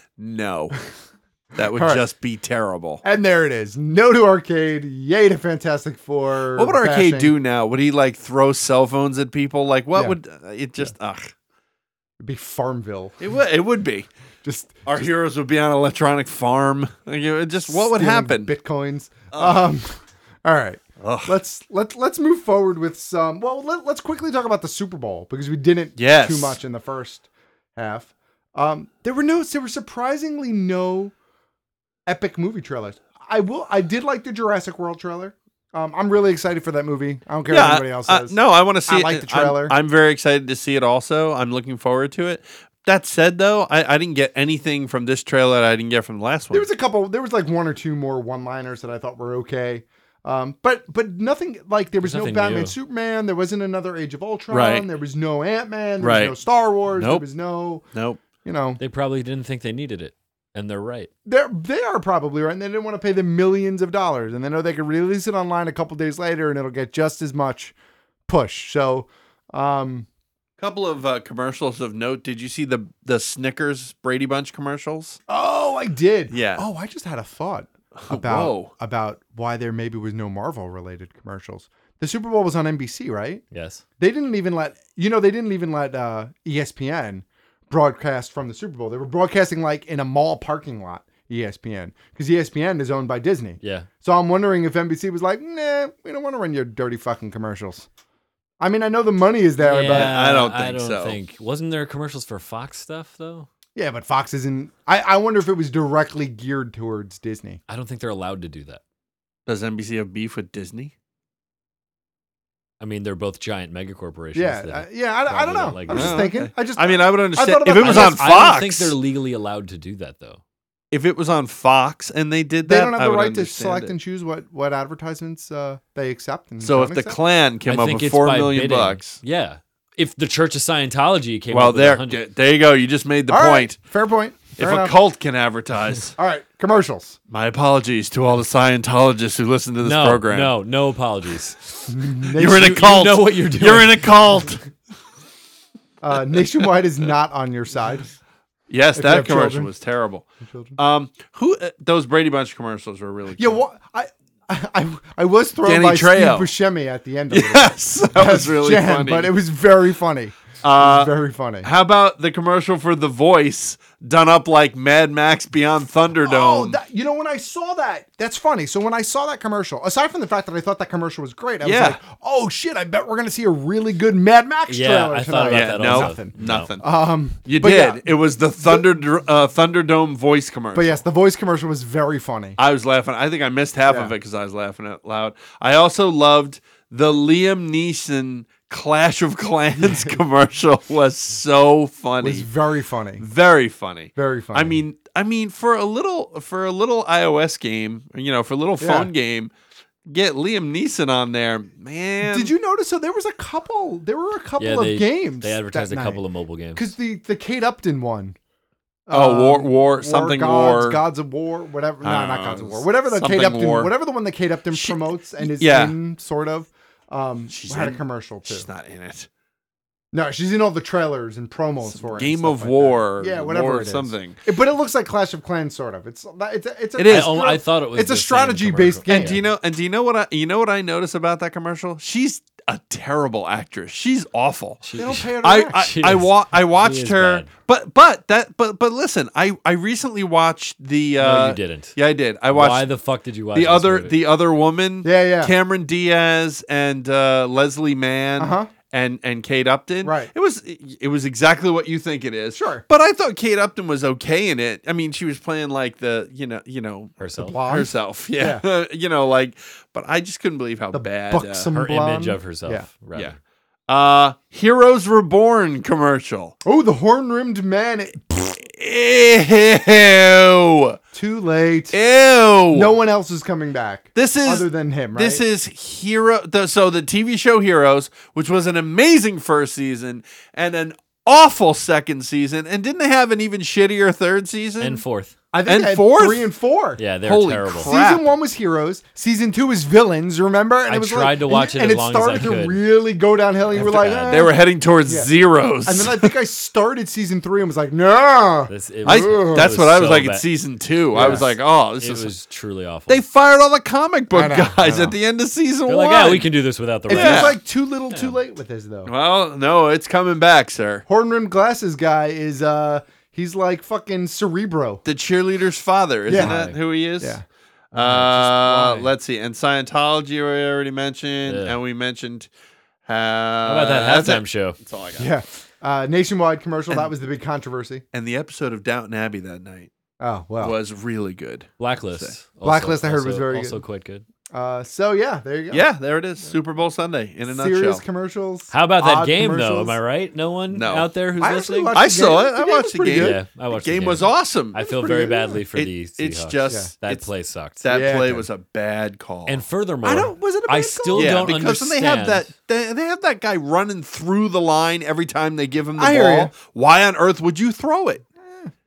No, that would All right. just be terrible. And there it is. No to Arcade. Yay to Fantastic Four. What would Arcade bashing. do now? Would he like throw cell phones at people? Like what Yeah. would uh, it just? Ugh, It'd be Farmville. it would. It would be. Just Our heroes would be on an electronic farm. Like, it would just what would stealing happen? Bitcoins. Um. All right. Ugh. Let's let let's move forward with some. Well, let, let's quickly talk about the Super Bowl because we didn't Yes. too much in the first half. Um, there were no, there were surprisingly no epic movie trailers. I will, I did like the Jurassic World trailer. Um, I'm really excited for that movie. I don't care what anybody else uh, says. no, I want to see I it. like the I'm- trailer. I'm, very excited to see it also. I'm looking forward to it. That said, though, I, I didn't get anything from this trailer that I didn't get from the last one. There was a couple. There was like one or two more one-liners that I thought were okay. Um, but but nothing like there was There's no nothing Batman new. Superman. There wasn't another Age of Ultron. Right. There was no Ant-Man. There Right. was no Star Wars. There Nope. was no, Nope. you know, They probably didn't think they needed it, and they're right. they're they are probably right. And they didn't want to pay them millions of dollars, and they know they could release it online a couple days later, and it'll get just as much push. So Um, Couple of uh, commercials of note. Did you see the the Snickers Brady Bunch commercials? oh, I did. Yeah. Oh, I just had a thought about Whoa. about why there maybe was no Marvel related commercials. The Super Bowl was on N B C, right? Yes. They didn't even let you know. They didn't even let uh, E S P N broadcast from the Super Bowl. They were broadcasting like in a mall parking lot. E S P N, because E S P N is owned by Disney. Yeah. So I'm wondering if N B C was like, nah, we don't want to run your dirty fucking commercials. I mean, I know the money is there, Yeah, but I don't think I don't so. think. Wasn't there commercials for Fox stuff though? yeah, but Fox isn't. I, I wonder if it was directly geared towards Disney. I don't think they're allowed to do that. Does N B C have beef with Disney? I mean, they're both giant mega corporations. Yeah, that uh, yeah. I, I don't know. like I'm that. just Oh, thinking. okay. I just. I mean, I would understand thought if about it was that. on I don't Fox. think they're legally allowed to do that though. If it was on Fox and they did They that, don't have I the would right to understand select it. and choose what what advertisements uh, they accept. And So don't if the accept. Klan came I up think with it's four by million bidding. bucks, Yeah. If the Church of Scientology came well, up with there, a hundred, there you go. You just made the All right, point. fair point. Fair If enough. a cult can advertise, All right, commercials. my apologies to all the Scientologists who listen to this no, program. no, no apologies. You're in a You- cult. You know what you're doing. You're in a cult. Uh, Nationwide is not on your side. Yes, If you that have commercial children. was terrible. Children. Um, who uh, those Brady Bunch commercials were really Yeah, cute. well, I, I I was thrown Danny by Trejo. Steve Buscemi at the end of it. Yes, that was As really Jen, funny. but it was very funny. It Uh, was very funny. How about the commercial for The Voice done up like Mad Max Beyond Thunderdome? Oh, that, you know, when I saw that, that's funny. So when I saw that commercial, aside from the fact that I thought that commercial was great, I Yeah. was like, oh shit, I bet we're going to see a really good Mad Max Yeah, trailer I tonight. thought about yeah, that no, also. Nothing. nothing. Um, You but did. yeah. It was the Thunder uh, Thunderdome voice commercial. But yes, the voice commercial was very funny. I was laughing. I think I missed half Yeah. of it because I was laughing out loud. I also loved the Liam Neeson Clash of Clans commercial. Was so It funny. was very funny. Very funny. Very funny. I mean, I mean, for a little, for a little iOS game, you know, for a little phone Yeah. game, get Liam Neeson on there, man. Did you notice? So there was a couple. There were a couple Yeah, of they, games. They advertised a couple of mobile games. because the the Kate Upton one. Oh, War- Um, War- something gods, War. Gods of War, whatever. No, I not don't Gods know. of War. Whatever the Kate Something Upton, War. whatever the one that Kate Upton She- promotes and is yeah. in, sort of. Um, She's had in- a commercial too. She's not in it. No, she's in all the trailers and promos for it. and Game stuff of like War, that. Yeah, whatever War it is. something. It- but it looks like Clash of Clans, sort of. It's it's a, it's a, It is. I, oh, I thought it was It's a the same strategy based commercial. game. And do you know? And do you know what I? You know what I notice about that commercial? She's a terrible actress. She's awful. They don't pay her to I act. I, She I, is- wa- I she watched is her, bad. but but that but but listen, I I recently watched the. Uh, No, you didn't. Yeah, I did. I watched. Why the fuck did you watch the this other movie? the other woman? Yeah, yeah. Cameron Diaz and uh, Leslie Mann. Uh-huh. And, and Kate Upton. Right. It was it was exactly what you think it is. Sure. But I thought Kate Upton was okay in it. I mean, she was playing like the, you know, you know, herself. blonde? herself. Yeah. you know, like, but I just couldn't believe how The bad uh, buxom her blonde. image of herself. Yeah. rather. yeah. Uh, Heroes Reborn commercial. Oh, the horn rimmed man. It- Ew. Too late. Ew. No one else is coming back. This is other than him, right? This is Hero. The, so the T V show Heroes, which was an amazing first season and an awful second season, and didn't they have an even shittier third season And fourth. I think and they had fourth? three and four. Yeah, they're Holy terrible. crap. Season one was heroes. Season two was villains. Remember? And I it was tried like, to watch and, it and as long as I started to could. really go downhill. And you were After like, that. eh. They were heading towards Yeah. zeros. And then I think I started season three and was like, no. This, it I, was, that's it what I was so like bad. at season two. I Yeah. was like, oh, this It is. was truly awful. They fired all the comic book I know, guys I know. at the end of season They're one. like, yeah, we can do this without the It rights. Yeah. feels like too little, too late with this though. Well, no, it's coming back, sir. Horn rimmed glasses guy is uh he's like fucking Cerebro. The cheerleader's father, isn't Yeah. that who he is? Yeah. Uh, why? let's see. And Scientology, we already mentioned, Yeah. and we mentioned. Uh, How about that that's halftime it. show? That's all I got. Yeah. Uh nationwide commercial. That was the big controversy. And the episode of Downton Abbey that night Oh well. was really good. Blacklist. Say. Also- Blacklist, I heard, was also- very also good. quite good. Uh so yeah, there you go. Yeah, there it is. Super Bowl Sunday in a Serious nutshell. commercials. How about that odd game, though? commercials. Am I right? No one No. out there who's I actually listening? watched I the saw game. it. The I game watched was the pretty game. good. Yeah, I watched the game the game. was awesome. I feel pretty very good. badly for It- the it's Seahawks. just that it's- play sucked. That Yeah, it play did. was a bad call. And furthermore, I don't- was it a I bad still call? yeah, don't because understand. when they have that, they, they have that guy running through the line every time they give him the I hear ball. ya. Why on earth would you throw it?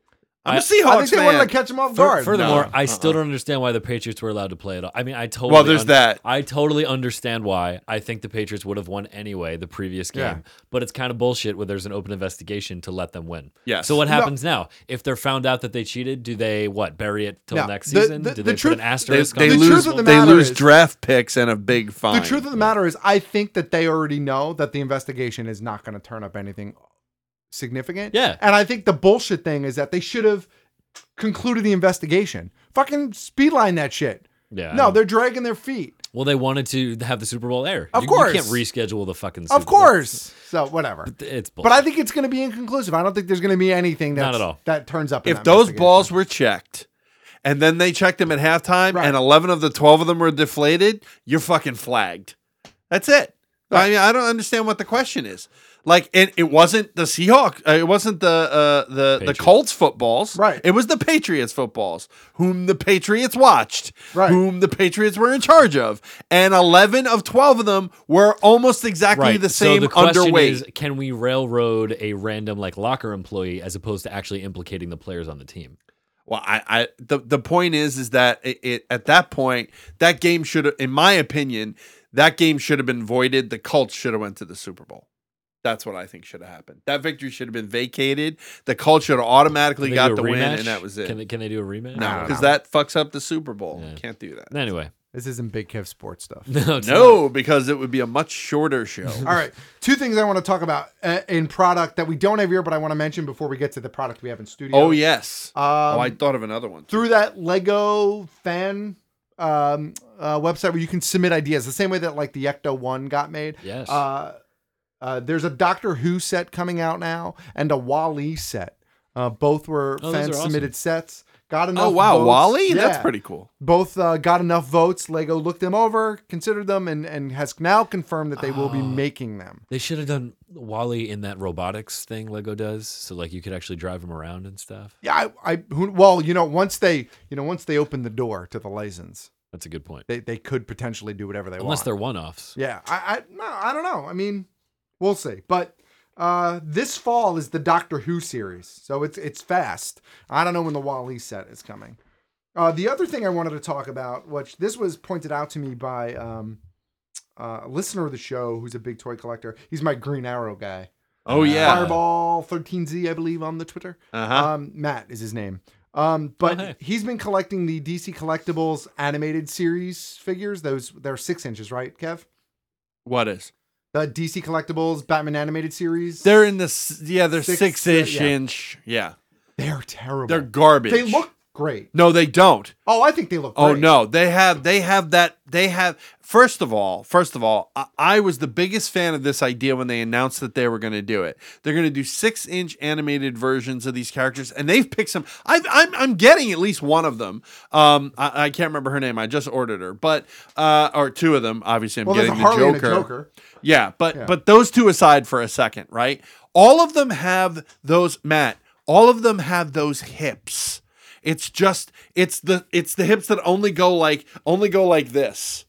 I'm I- a Seahawks I think they fan. wanted to catch him off Fur- guard. Furthermore, No, I still uh-uh. don't understand why the Patriots were allowed to play it. I mean, I totally Well, there's that. I totally understand why. I think the Patriots would have won anyway the previous game, Yeah. but it's kind of bullshit where there's an open investigation to let them win. Yes. So what No. happens now? If they're found out that they cheated, do they what bury it till No. next The- season? the- do the they truth- put an They, asterisk they on The it? truth lose. of the They matter lose is- draft picks and a big fine. The truth of the matter is, I think that they already know that the investigation is not going to turn up anything significant. Yeah. And I think the bullshit thing is that they should have concluded the investigation. Fucking speedline that shit. Yeah, I No, know. they're dragging their feet. Well, they wanted to have the Super Bowl air. Of You- course. you can't reschedule the fucking. Super Of course. So whatever. Bowl. It's bullshit. But I think it's going to be inconclusive. I don't think there's going to be anything that's, Not at all. that turns up. In if that those investigation. balls were checked and then they checked them at halftime Right. and eleven of the twelve of them were deflated, you're fucking flagged. That's it. I mean, I don't understand what the question is. Like, it, it wasn't the Seahawks. Uh, it wasn't the uh, the the Patriots. Colts footballs. Right. It was the Patriots footballs, whom the Patriots watched, Right. whom the Patriots were in charge of, and eleven of twelve of them were almost exactly right. the same so the question underweight. is, can we railroad a random like locker employee as opposed to actually implicating the players on the team? Well, I, I the the point is, is that it, it at that point that game should have, in my opinion, that game should have been voided. The Colts should have went to the Super Bowl. That's what I think should have happened. That victory should have been vacated. The Colts should have automatically Can they got do a the win, rematch? and that was it. Can they, can they do a rematch? no, because that fucks up the Super Bowl. Yeah. Can't do that. Anyway, This isn't Big Kev sports stuff. no, it's No, because it would be a much shorter show. All right. Two things I want to talk about uh, in product that we don't have here, but I want to mention before we get to the product we have in studio. Oh yes. Um, oh, I thought of another one. Through that Lego fan um, uh, website where you can submit ideas, the same way that like the Ecto one got made. Yes. Uh, uh, there's a Doctor Who set coming out now and a Wall-E set. Uh, both were Oh, those fan are awesome. submitted sets. Got enough Oh wow, votes. Wally, that's Yeah. pretty cool. Both uh, got enough votes. Lego looked them over, considered them, and, and has now confirmed that they will be Oh. making them. They should have done Wally in that robotics thing Lego does, so like you could actually drive him around and stuff. Yeah, I, I who, well, you know, once they, you know, once they open the door to the license, That's a good point. they, they could potentially do whatever they Unless want. they're one-offs. Yeah, I, I, no, I don't know. I mean, we'll see. But uh, this fall is the Doctor Who series, so it's it's fast. I don't know when the Wall-E set is coming. Uh, the other thing I wanted to talk about, which this was pointed out to me by um, uh, a listener of the show who's a big toy collector. He's my Green Arrow guy. Oh yeah. Fireball thirteen Z, I believe, on the Twitter. Uh-huh. Um, Matt is his name. Um, but Oh, hey. he's been collecting the D C Collectibles animated series figures. Those they're six inches, right, Kev? What is? The D C Collectibles Batman animated series. They're in this. Yeah, they're Six, six, uh, inch yeah. inch. Yeah, They're terrible. they're garbage. They look great. No, they don't. Oh, I think they look great. Oh no, they have they have that they have first of all, first of all, I, I was the biggest fan of this idea when they announced that they were going to do it. They're going to do six inch animated versions of these characters, and they've picked some. I've, I'm I'm getting at least one of them. Um, I, I can't remember her name. I just ordered her, but uh, or two of them. Obviously, I'm Well, there's getting a the Harley and a Joker. Joker. Yeah, but Yeah. but those two aside for a second, right? All of them have those, Matt. All of them have those hips. It's just it's the it's the hips that only go like only go like this.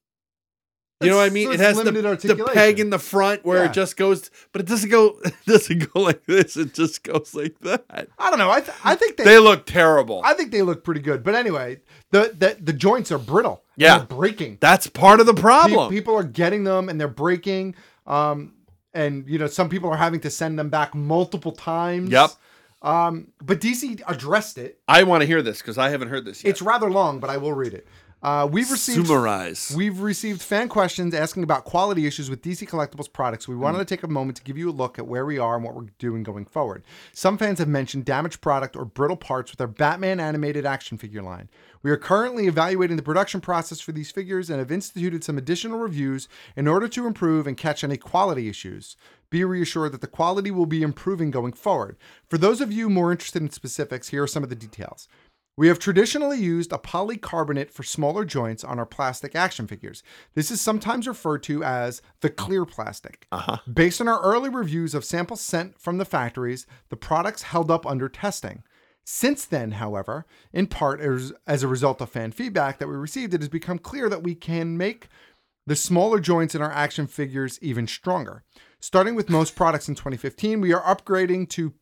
You know what I It's- mean? so It it's has the, limited the articulation. peg in the front where Yeah. it just goes, but it doesn't go. It doesn't go like this. It just goes like that. I don't know. I th- I think they, They look terrible. I think they look pretty good. But anyway, the the, the joints are brittle. and Yeah. they're breaking. That's part of the Pe- problem. People are getting them and they're breaking. Um, and you know, some people are having to send them back multiple times. Yep. Um, but D C addressed it. I want to hear this because I haven't heard this yet. It's rather long, but I will read it. Uh, we've received Summarize. We've received fan questions asking about quality issues with D C Collectibles products. We wanted to take a moment to give you a look at where we are and what we're doing going forward. Some fans have mentioned damaged product or brittle parts with our Batman animated action figure line. We are currently evaluating the production process for these figures and have instituted some additional reviews in order to improve and catch any quality issues. Be reassured that the quality will be improving going forward. For those of you more interested in specifics, here are some of the details. We have traditionally used a polycarbonate for smaller joints on our plastic action figures. This is sometimes referred to as the clear plastic. Uh-huh. Based on our early reviews of samples sent from the factories, the products held up under testing. Since then, however, in part as, as a result of fan feedback that we received, it has become clear that we can make the smaller joints in our action figures even stronger. Starting with most products in twenty fifteen, we are upgrading to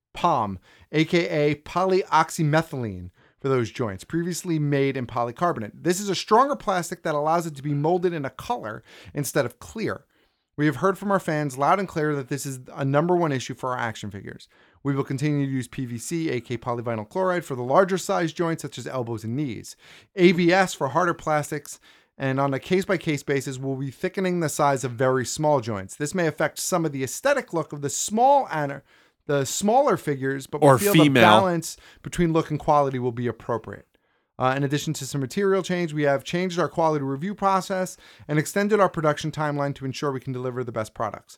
POM, aka polyoxymethylene, for those joints, previously made in polycarbonate. This is a stronger plastic that allows it to be molded in a color instead of clear. We have heard from our fans loud and clear that this is a number one issue for our action figures. We will continue to use P V C, aka polyvinyl chloride, for the larger size joints such as elbows and knees, A B S for harder plastics, and on a case-by-case basis, we'll be thickening the size of very small joints. This may affect some of the aesthetic look of the small ana- the smaller figures, but we Or feel female. the balance between look and quality will be appropriate. Uh, in addition to some material change, we have changed our quality review process and extended our production timeline to ensure we can deliver the best products.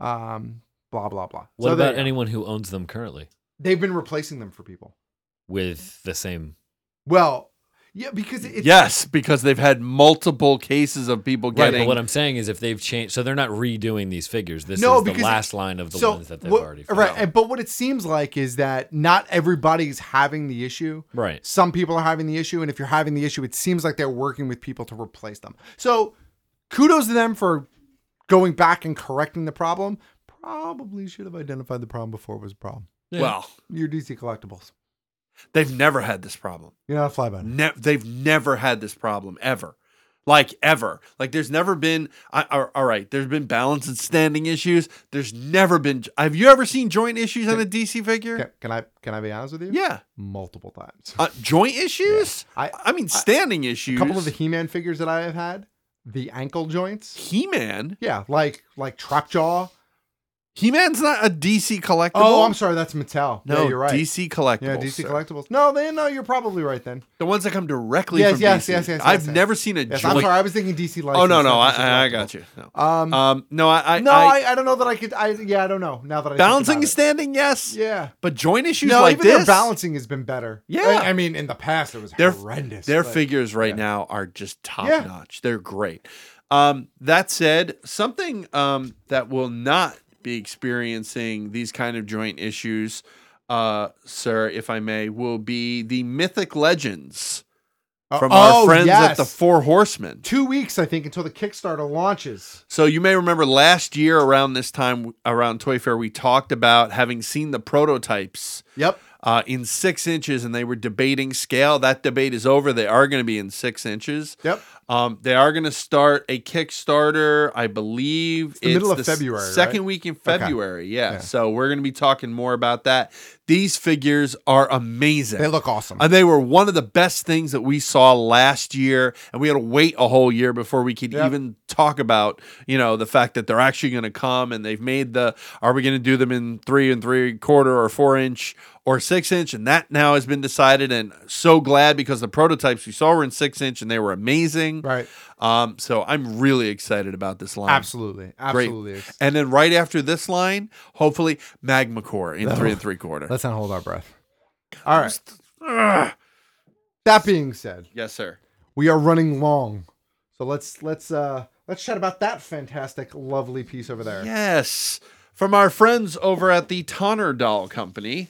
Um, blah, blah, blah. What So there about you go. anyone who owns them currently They've been replacing them for people. with the same? Well, yeah, because it's... Yes, because they've had multiple cases of people Right, getting. but what I'm saying is if they've changed, so they're not redoing these figures. This No, is the because last it- line of the so ones that they've what- already. Right, and, but what it seems like is that not everybody's having the issue. Right. Some people are having the issue, and if you're having the issue, it seems like they're working with people to replace them. So kudos to them for going back and correcting the problem. Probably should have identified the problem before it was a problem. Well, Your D C collectibles. they've never had this problem. You're not a fly by night. Ne- they've never had this problem ever. Like ever. Like there's never been I, all all right, there's been balance and standing issues. There's never been Have you ever seen joint issues on a D C figure? Can, can I can I be honest with you? Yeah. Multiple times. Uh, joint issues? I I mean standing issues. A couple of the He-Man figures that I have had, the ankle joints. He-Man? Yeah, like like Trapjaw. He-Man's not a D C collectible. Oh, I'm sorry, that's Mattel. No, yeah, you're right. D C collectibles. Yeah, D C sir. collectibles. No, then no, you're probably right then. The ones that come directly Yes, from yes, D C. yes, yes, yes, I've yes. never seen a Yes, joint. I'm sorry, I was thinking D C license. Oh no, no, not D C I, I collectible. got you. No, Um, um, no, I, I no, I, I, I don't know that I could. I yeah, I don't know. Now that I think balancing about and it. standing, yes. Yeah, but joint issues no, like even this, their balancing has been better. Yeah. I, I mean, in the past it was their horrendous. their but- figures right yeah. now are just top Yeah. notch. They're great. Um, that said, something um, that will not be experiencing these kind of joint issues, uh, sir, if I may, will be the Mythic Legends from oh, our friends yes. at the Four Horsemen. Two weeks, I think, until the Kickstarter launches. So you may remember last year around this time, around Toy Fair, we talked about having seen the prototypes. Yep. Uh, in six inches, and they were debating scale. That debate is over. They are going to be in six inches. Yep. Um, they are going to start a Kickstarter, I believe. It's the middle of s- February, Second right? week in Okay. February, yeah. Yeah. So we're going to be talking more about that. These figures are amazing. They look awesome. And they were one of the best things that we saw last year, and we had to wait a whole year before we could Yep. even talk about, you know, the fact that they're actually going to come, and they've made the, are we going to do them in three and three quarter or four inch or six inch? And that now has been decided, and so glad because the prototypes we saw were in six inch and they were amazing. Right. Um, so I'm really excited about this line. Absolutely. Great. Absolutely. And then right after this line, hopefully Magma Core in No. three and three quarter. Let's not hold our breath. All right. Ugh. That being said, Yes, sir. we are running long, so let's let's uh let's chat about that fantastic, lovely piece over there. Yes. From our friends over at the Tonner Doll Company,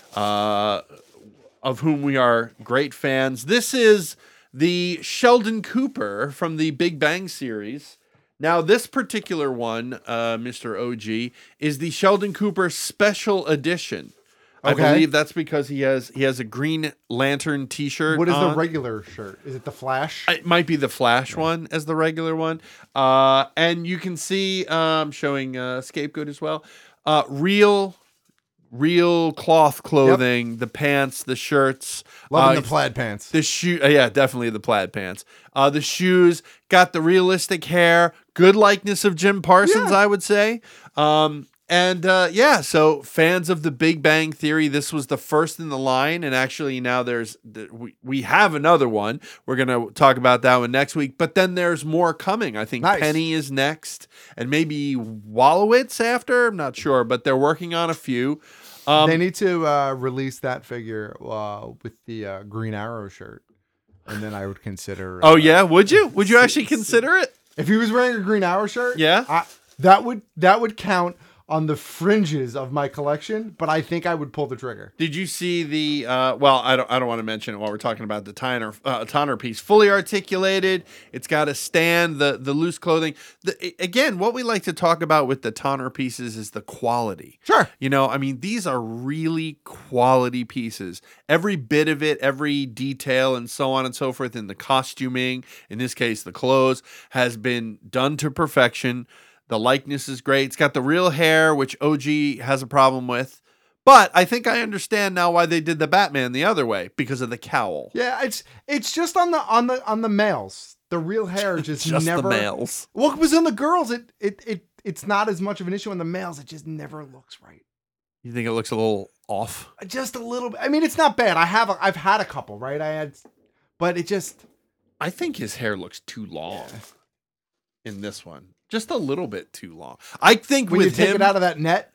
uh, of whom we are great fans. This is the Sheldon Cooper from the Big Bang series. Now, this particular one, uh, Mister O G, is the Sheldon Cooper Special Edition. I Okay. believe that's because he has he has a Green Lantern T-shirt. What is the on. regular shirt? Is it the Flash? It might be the Flash one as the regular one. Uh, and you can see, um, showing uh, Scapegoat as well. Uh, real, real cloth clothing, the pants, the shirts. Loving uh, the plaid pants. The shoe, uh, yeah, definitely the plaid pants. Uh, the shoes, got the realistic hair, good likeness of Jim Parsons, I would say. Um, and uh, yeah, so fans of the Big Bang Theory, this was the first in the line, and actually now there's the, we we have another one. We're gonna talk about that one next week, but then there's more coming. I think Nice. Penny is next, and maybe Wallowitz after. I'm not sure, but they're working on a few. Um, they need to uh, release that figure uh, with the uh, Green Arrow shirt, and then I would consider. oh uh, yeah, would you? Would you actually consider it? If he was wearing a Green Arrow shirt, Yeah. I, that would that would count on the fringes of my collection, but I think I would pull the trigger. Did you see the? Uh, well, I don't. I don't want to mention it while we're talking about the Tonner uh, Tonner piece. Fully articulated. It's got a stand. The the loose clothing. The, again, what we like to talk about with the Tonner pieces is the quality. Sure. You know, I mean, these are really quality pieces. Every bit of it, every detail, and so on and so forth. In the costuming, in this case, the clothes, has been done to perfection. The likeness is great. It's got the real hair, which O G has a problem with. But I think I understand now why they did the Batman the other way, because of the cowl. Yeah, it's it's just on the on the on the males. The real hair just, Just the never males. Well, it was on the girls. It it it it's not as much of an issue on the males. It just never looks right. You think it looks a little off? Just a little bit. I mean, it's not bad. I have a, I've had a couple, right? I had, but it just. I think his hair looks too long yeah. in this one. Just a little bit too long. I think when with you take him, it out of that net.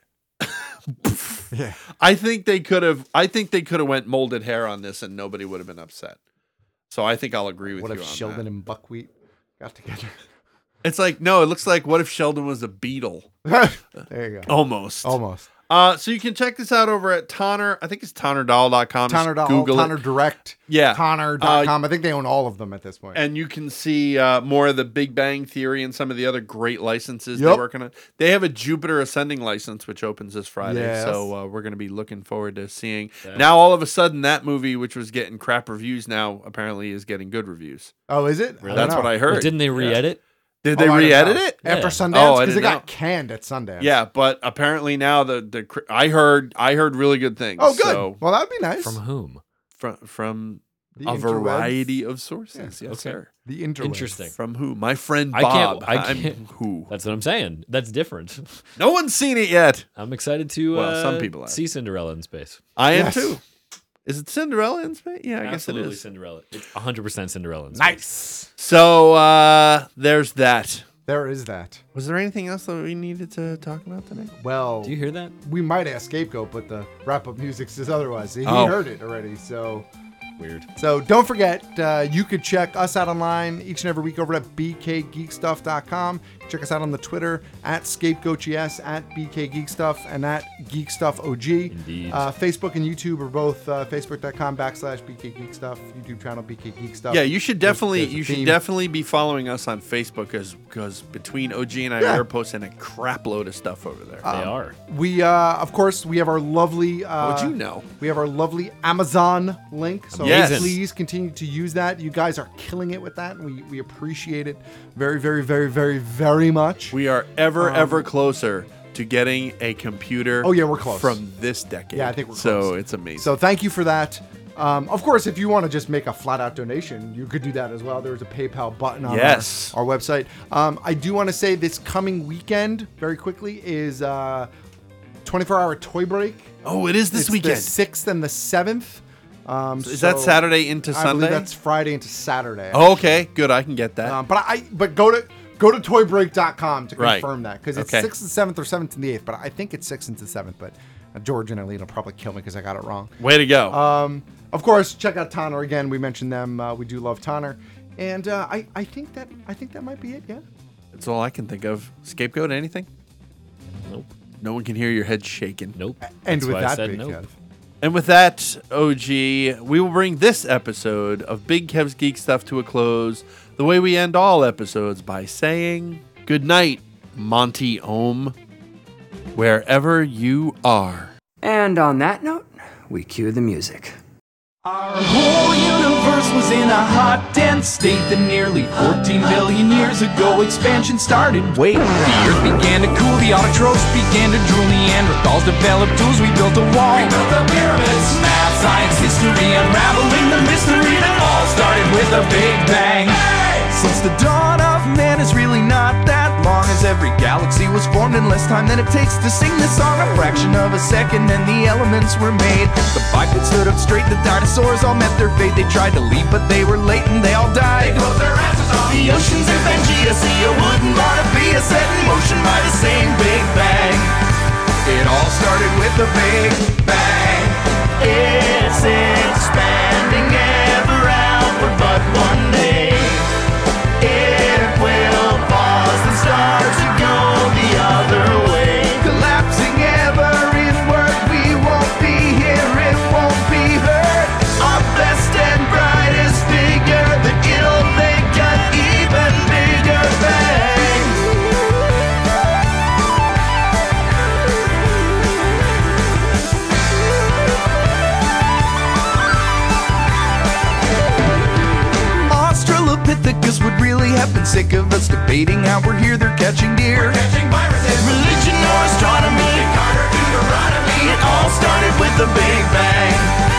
yeah, I think they could have. I think they could have went molded hair on this, and nobody would have been upset. So I think I'll agree with what you. What if on Sheldon that. and Buckwheat got together? It's like no. It looks like what if Sheldon was a beetle? There you go. Almost. Almost. Uh, so you can check this out over at Tonner. I think it's Tonner Doll dot com. Tonner Doll, Google Tonner it. Direct. Yeah. Tonner dot com. Uh, I think they own all of them at this point. And you can see uh, more of the Big Bang Theory and some of the other great licenses Yep. they're working on. They have a Jupiter Ascending license, which opens this Friday. Yes. So uh, we're going to be looking forward to seeing. Yeah. Now, all of a sudden, that movie, which was getting crap reviews, now apparently is getting good reviews. Oh, is it? Really? That's what I heard. Well, didn't they re-edit? Yeah. Did Oh, they I don't re-edit know. it? After Yeah. Sundance? Oh, I Because it didn't got know. canned at Sundance. Yeah, but apparently now the the cr- I heard I heard really good things. Oh, good. So, Well, that would be nice. From whom? from from The a interwebs. variety of sources. Yeah. Yes, Okay. sir. The interwebs. Interesting. From who? My friend I Bob. can't. I I'm- can't. who? That's what I'm saying. That's different. No one's seen it yet. I'm excited to Well, uh, some people have. see Cinderella in space. I am Yes. too. Is it Cinderella in space? Yeah, I Absolutely guess it is. Cinderella. It's one hundred percent Cinderella in space. Nice. So uh, there's that. There is that. Was there anything else that we needed to talk about today? Well, Do you hear that? we might ask Scapegoat, but the wrap-up music says otherwise. He Oh. heard it already, so... Weird. So don't forget, uh, you could check us out online each and every week over at b k geek stuff dot com. Check us out on the Twitter at ScapegoatGS, at BKGeekStuff, and at GeekStuffOG. Indeed. Uh, Facebook and YouTube are both uh, facebook.com backslash BKGeekStuff, YouTube channel BKGeekStuff. Yeah, you should There's- definitely there's a you should theme. definitely be following us on Facebook because because between O G and I, Yeah. we're posting a crap load of stuff over there. They are. We, uh, of course, we have our lovely... Uh, How'd you know? We have our lovely Amazon link, so Yes. please continue to use that. You guys are killing it with that, and we, we appreciate it very, very, very, very, very much. We are ever Um, ever closer to getting a computer. Oh, yeah, we're close. from this decade. Yeah, I think we're so close. it's amazing. So thank you for that. Um, of course, if you want to just make a flat out donation, you could do that as well. There's a PayPal button on Yes. our, our website. Um, I do want to say this coming weekend, very quickly, is uh, twenty-four hour toy break. oh, it is this It's weekend. the sixth and the seventh. Um, Is that so Saturday into I Sunday? believe that's Friday into Saturday. Oh, okay, good. I can get that. Um, but I but go to go to toy break dot com to Right. confirm that because it's Okay. sixth and seventh or seventh and the eighth. But I think it's sixth and the seventh. But uh, George and Aline will probably kill me because I got it wrong. Way to go. Um, of course, check out Tonner again. We mentioned them. Uh, we do love Tonner, and uh, I I think that I think that might be it. Yeah. That's all I can think of. Scapegoat, anything? Nope. No one can hear your head shaking. Nope. And That's with why I that, said Big nope. Kev. And with that, O G, we will bring this episode of Big Kev's Geek Stuff to a close the way we end all episodes by saying good night, Monty Ohm, wherever you are. And on that note, we cue the music. Our whole universe was in a hot, dense state that nearly fourteen billion years ago expansion started. Wait, the earth began to cool, the autotrophs began to drool, Neanderthals developed tools, we built a wall. We built the pyramids, math, science, history, unraveling the mystery that all started with a big bang. Hey! Since the dawn of man is really not that long, as every galaxy was formed in less time than it takes to sing this song. A fraction of a second and the elements were made. The bipeds stood up straight, the dinosaurs all met their fate. They tried to leave but they were late and they all died. They closed their asses off the oceans in Pangea. See, you wouldn't wanna be a set in motion by the same Big Bang. It all started with a Big Bang. It's expanding ever outward, but one day it will pause and start to go the other way. Galactic have been sick of us debating how we're here, they're catching deer. We're catching viruses. Religion or astronomy, Carter Deuteronomy. It all started with the Big Bang.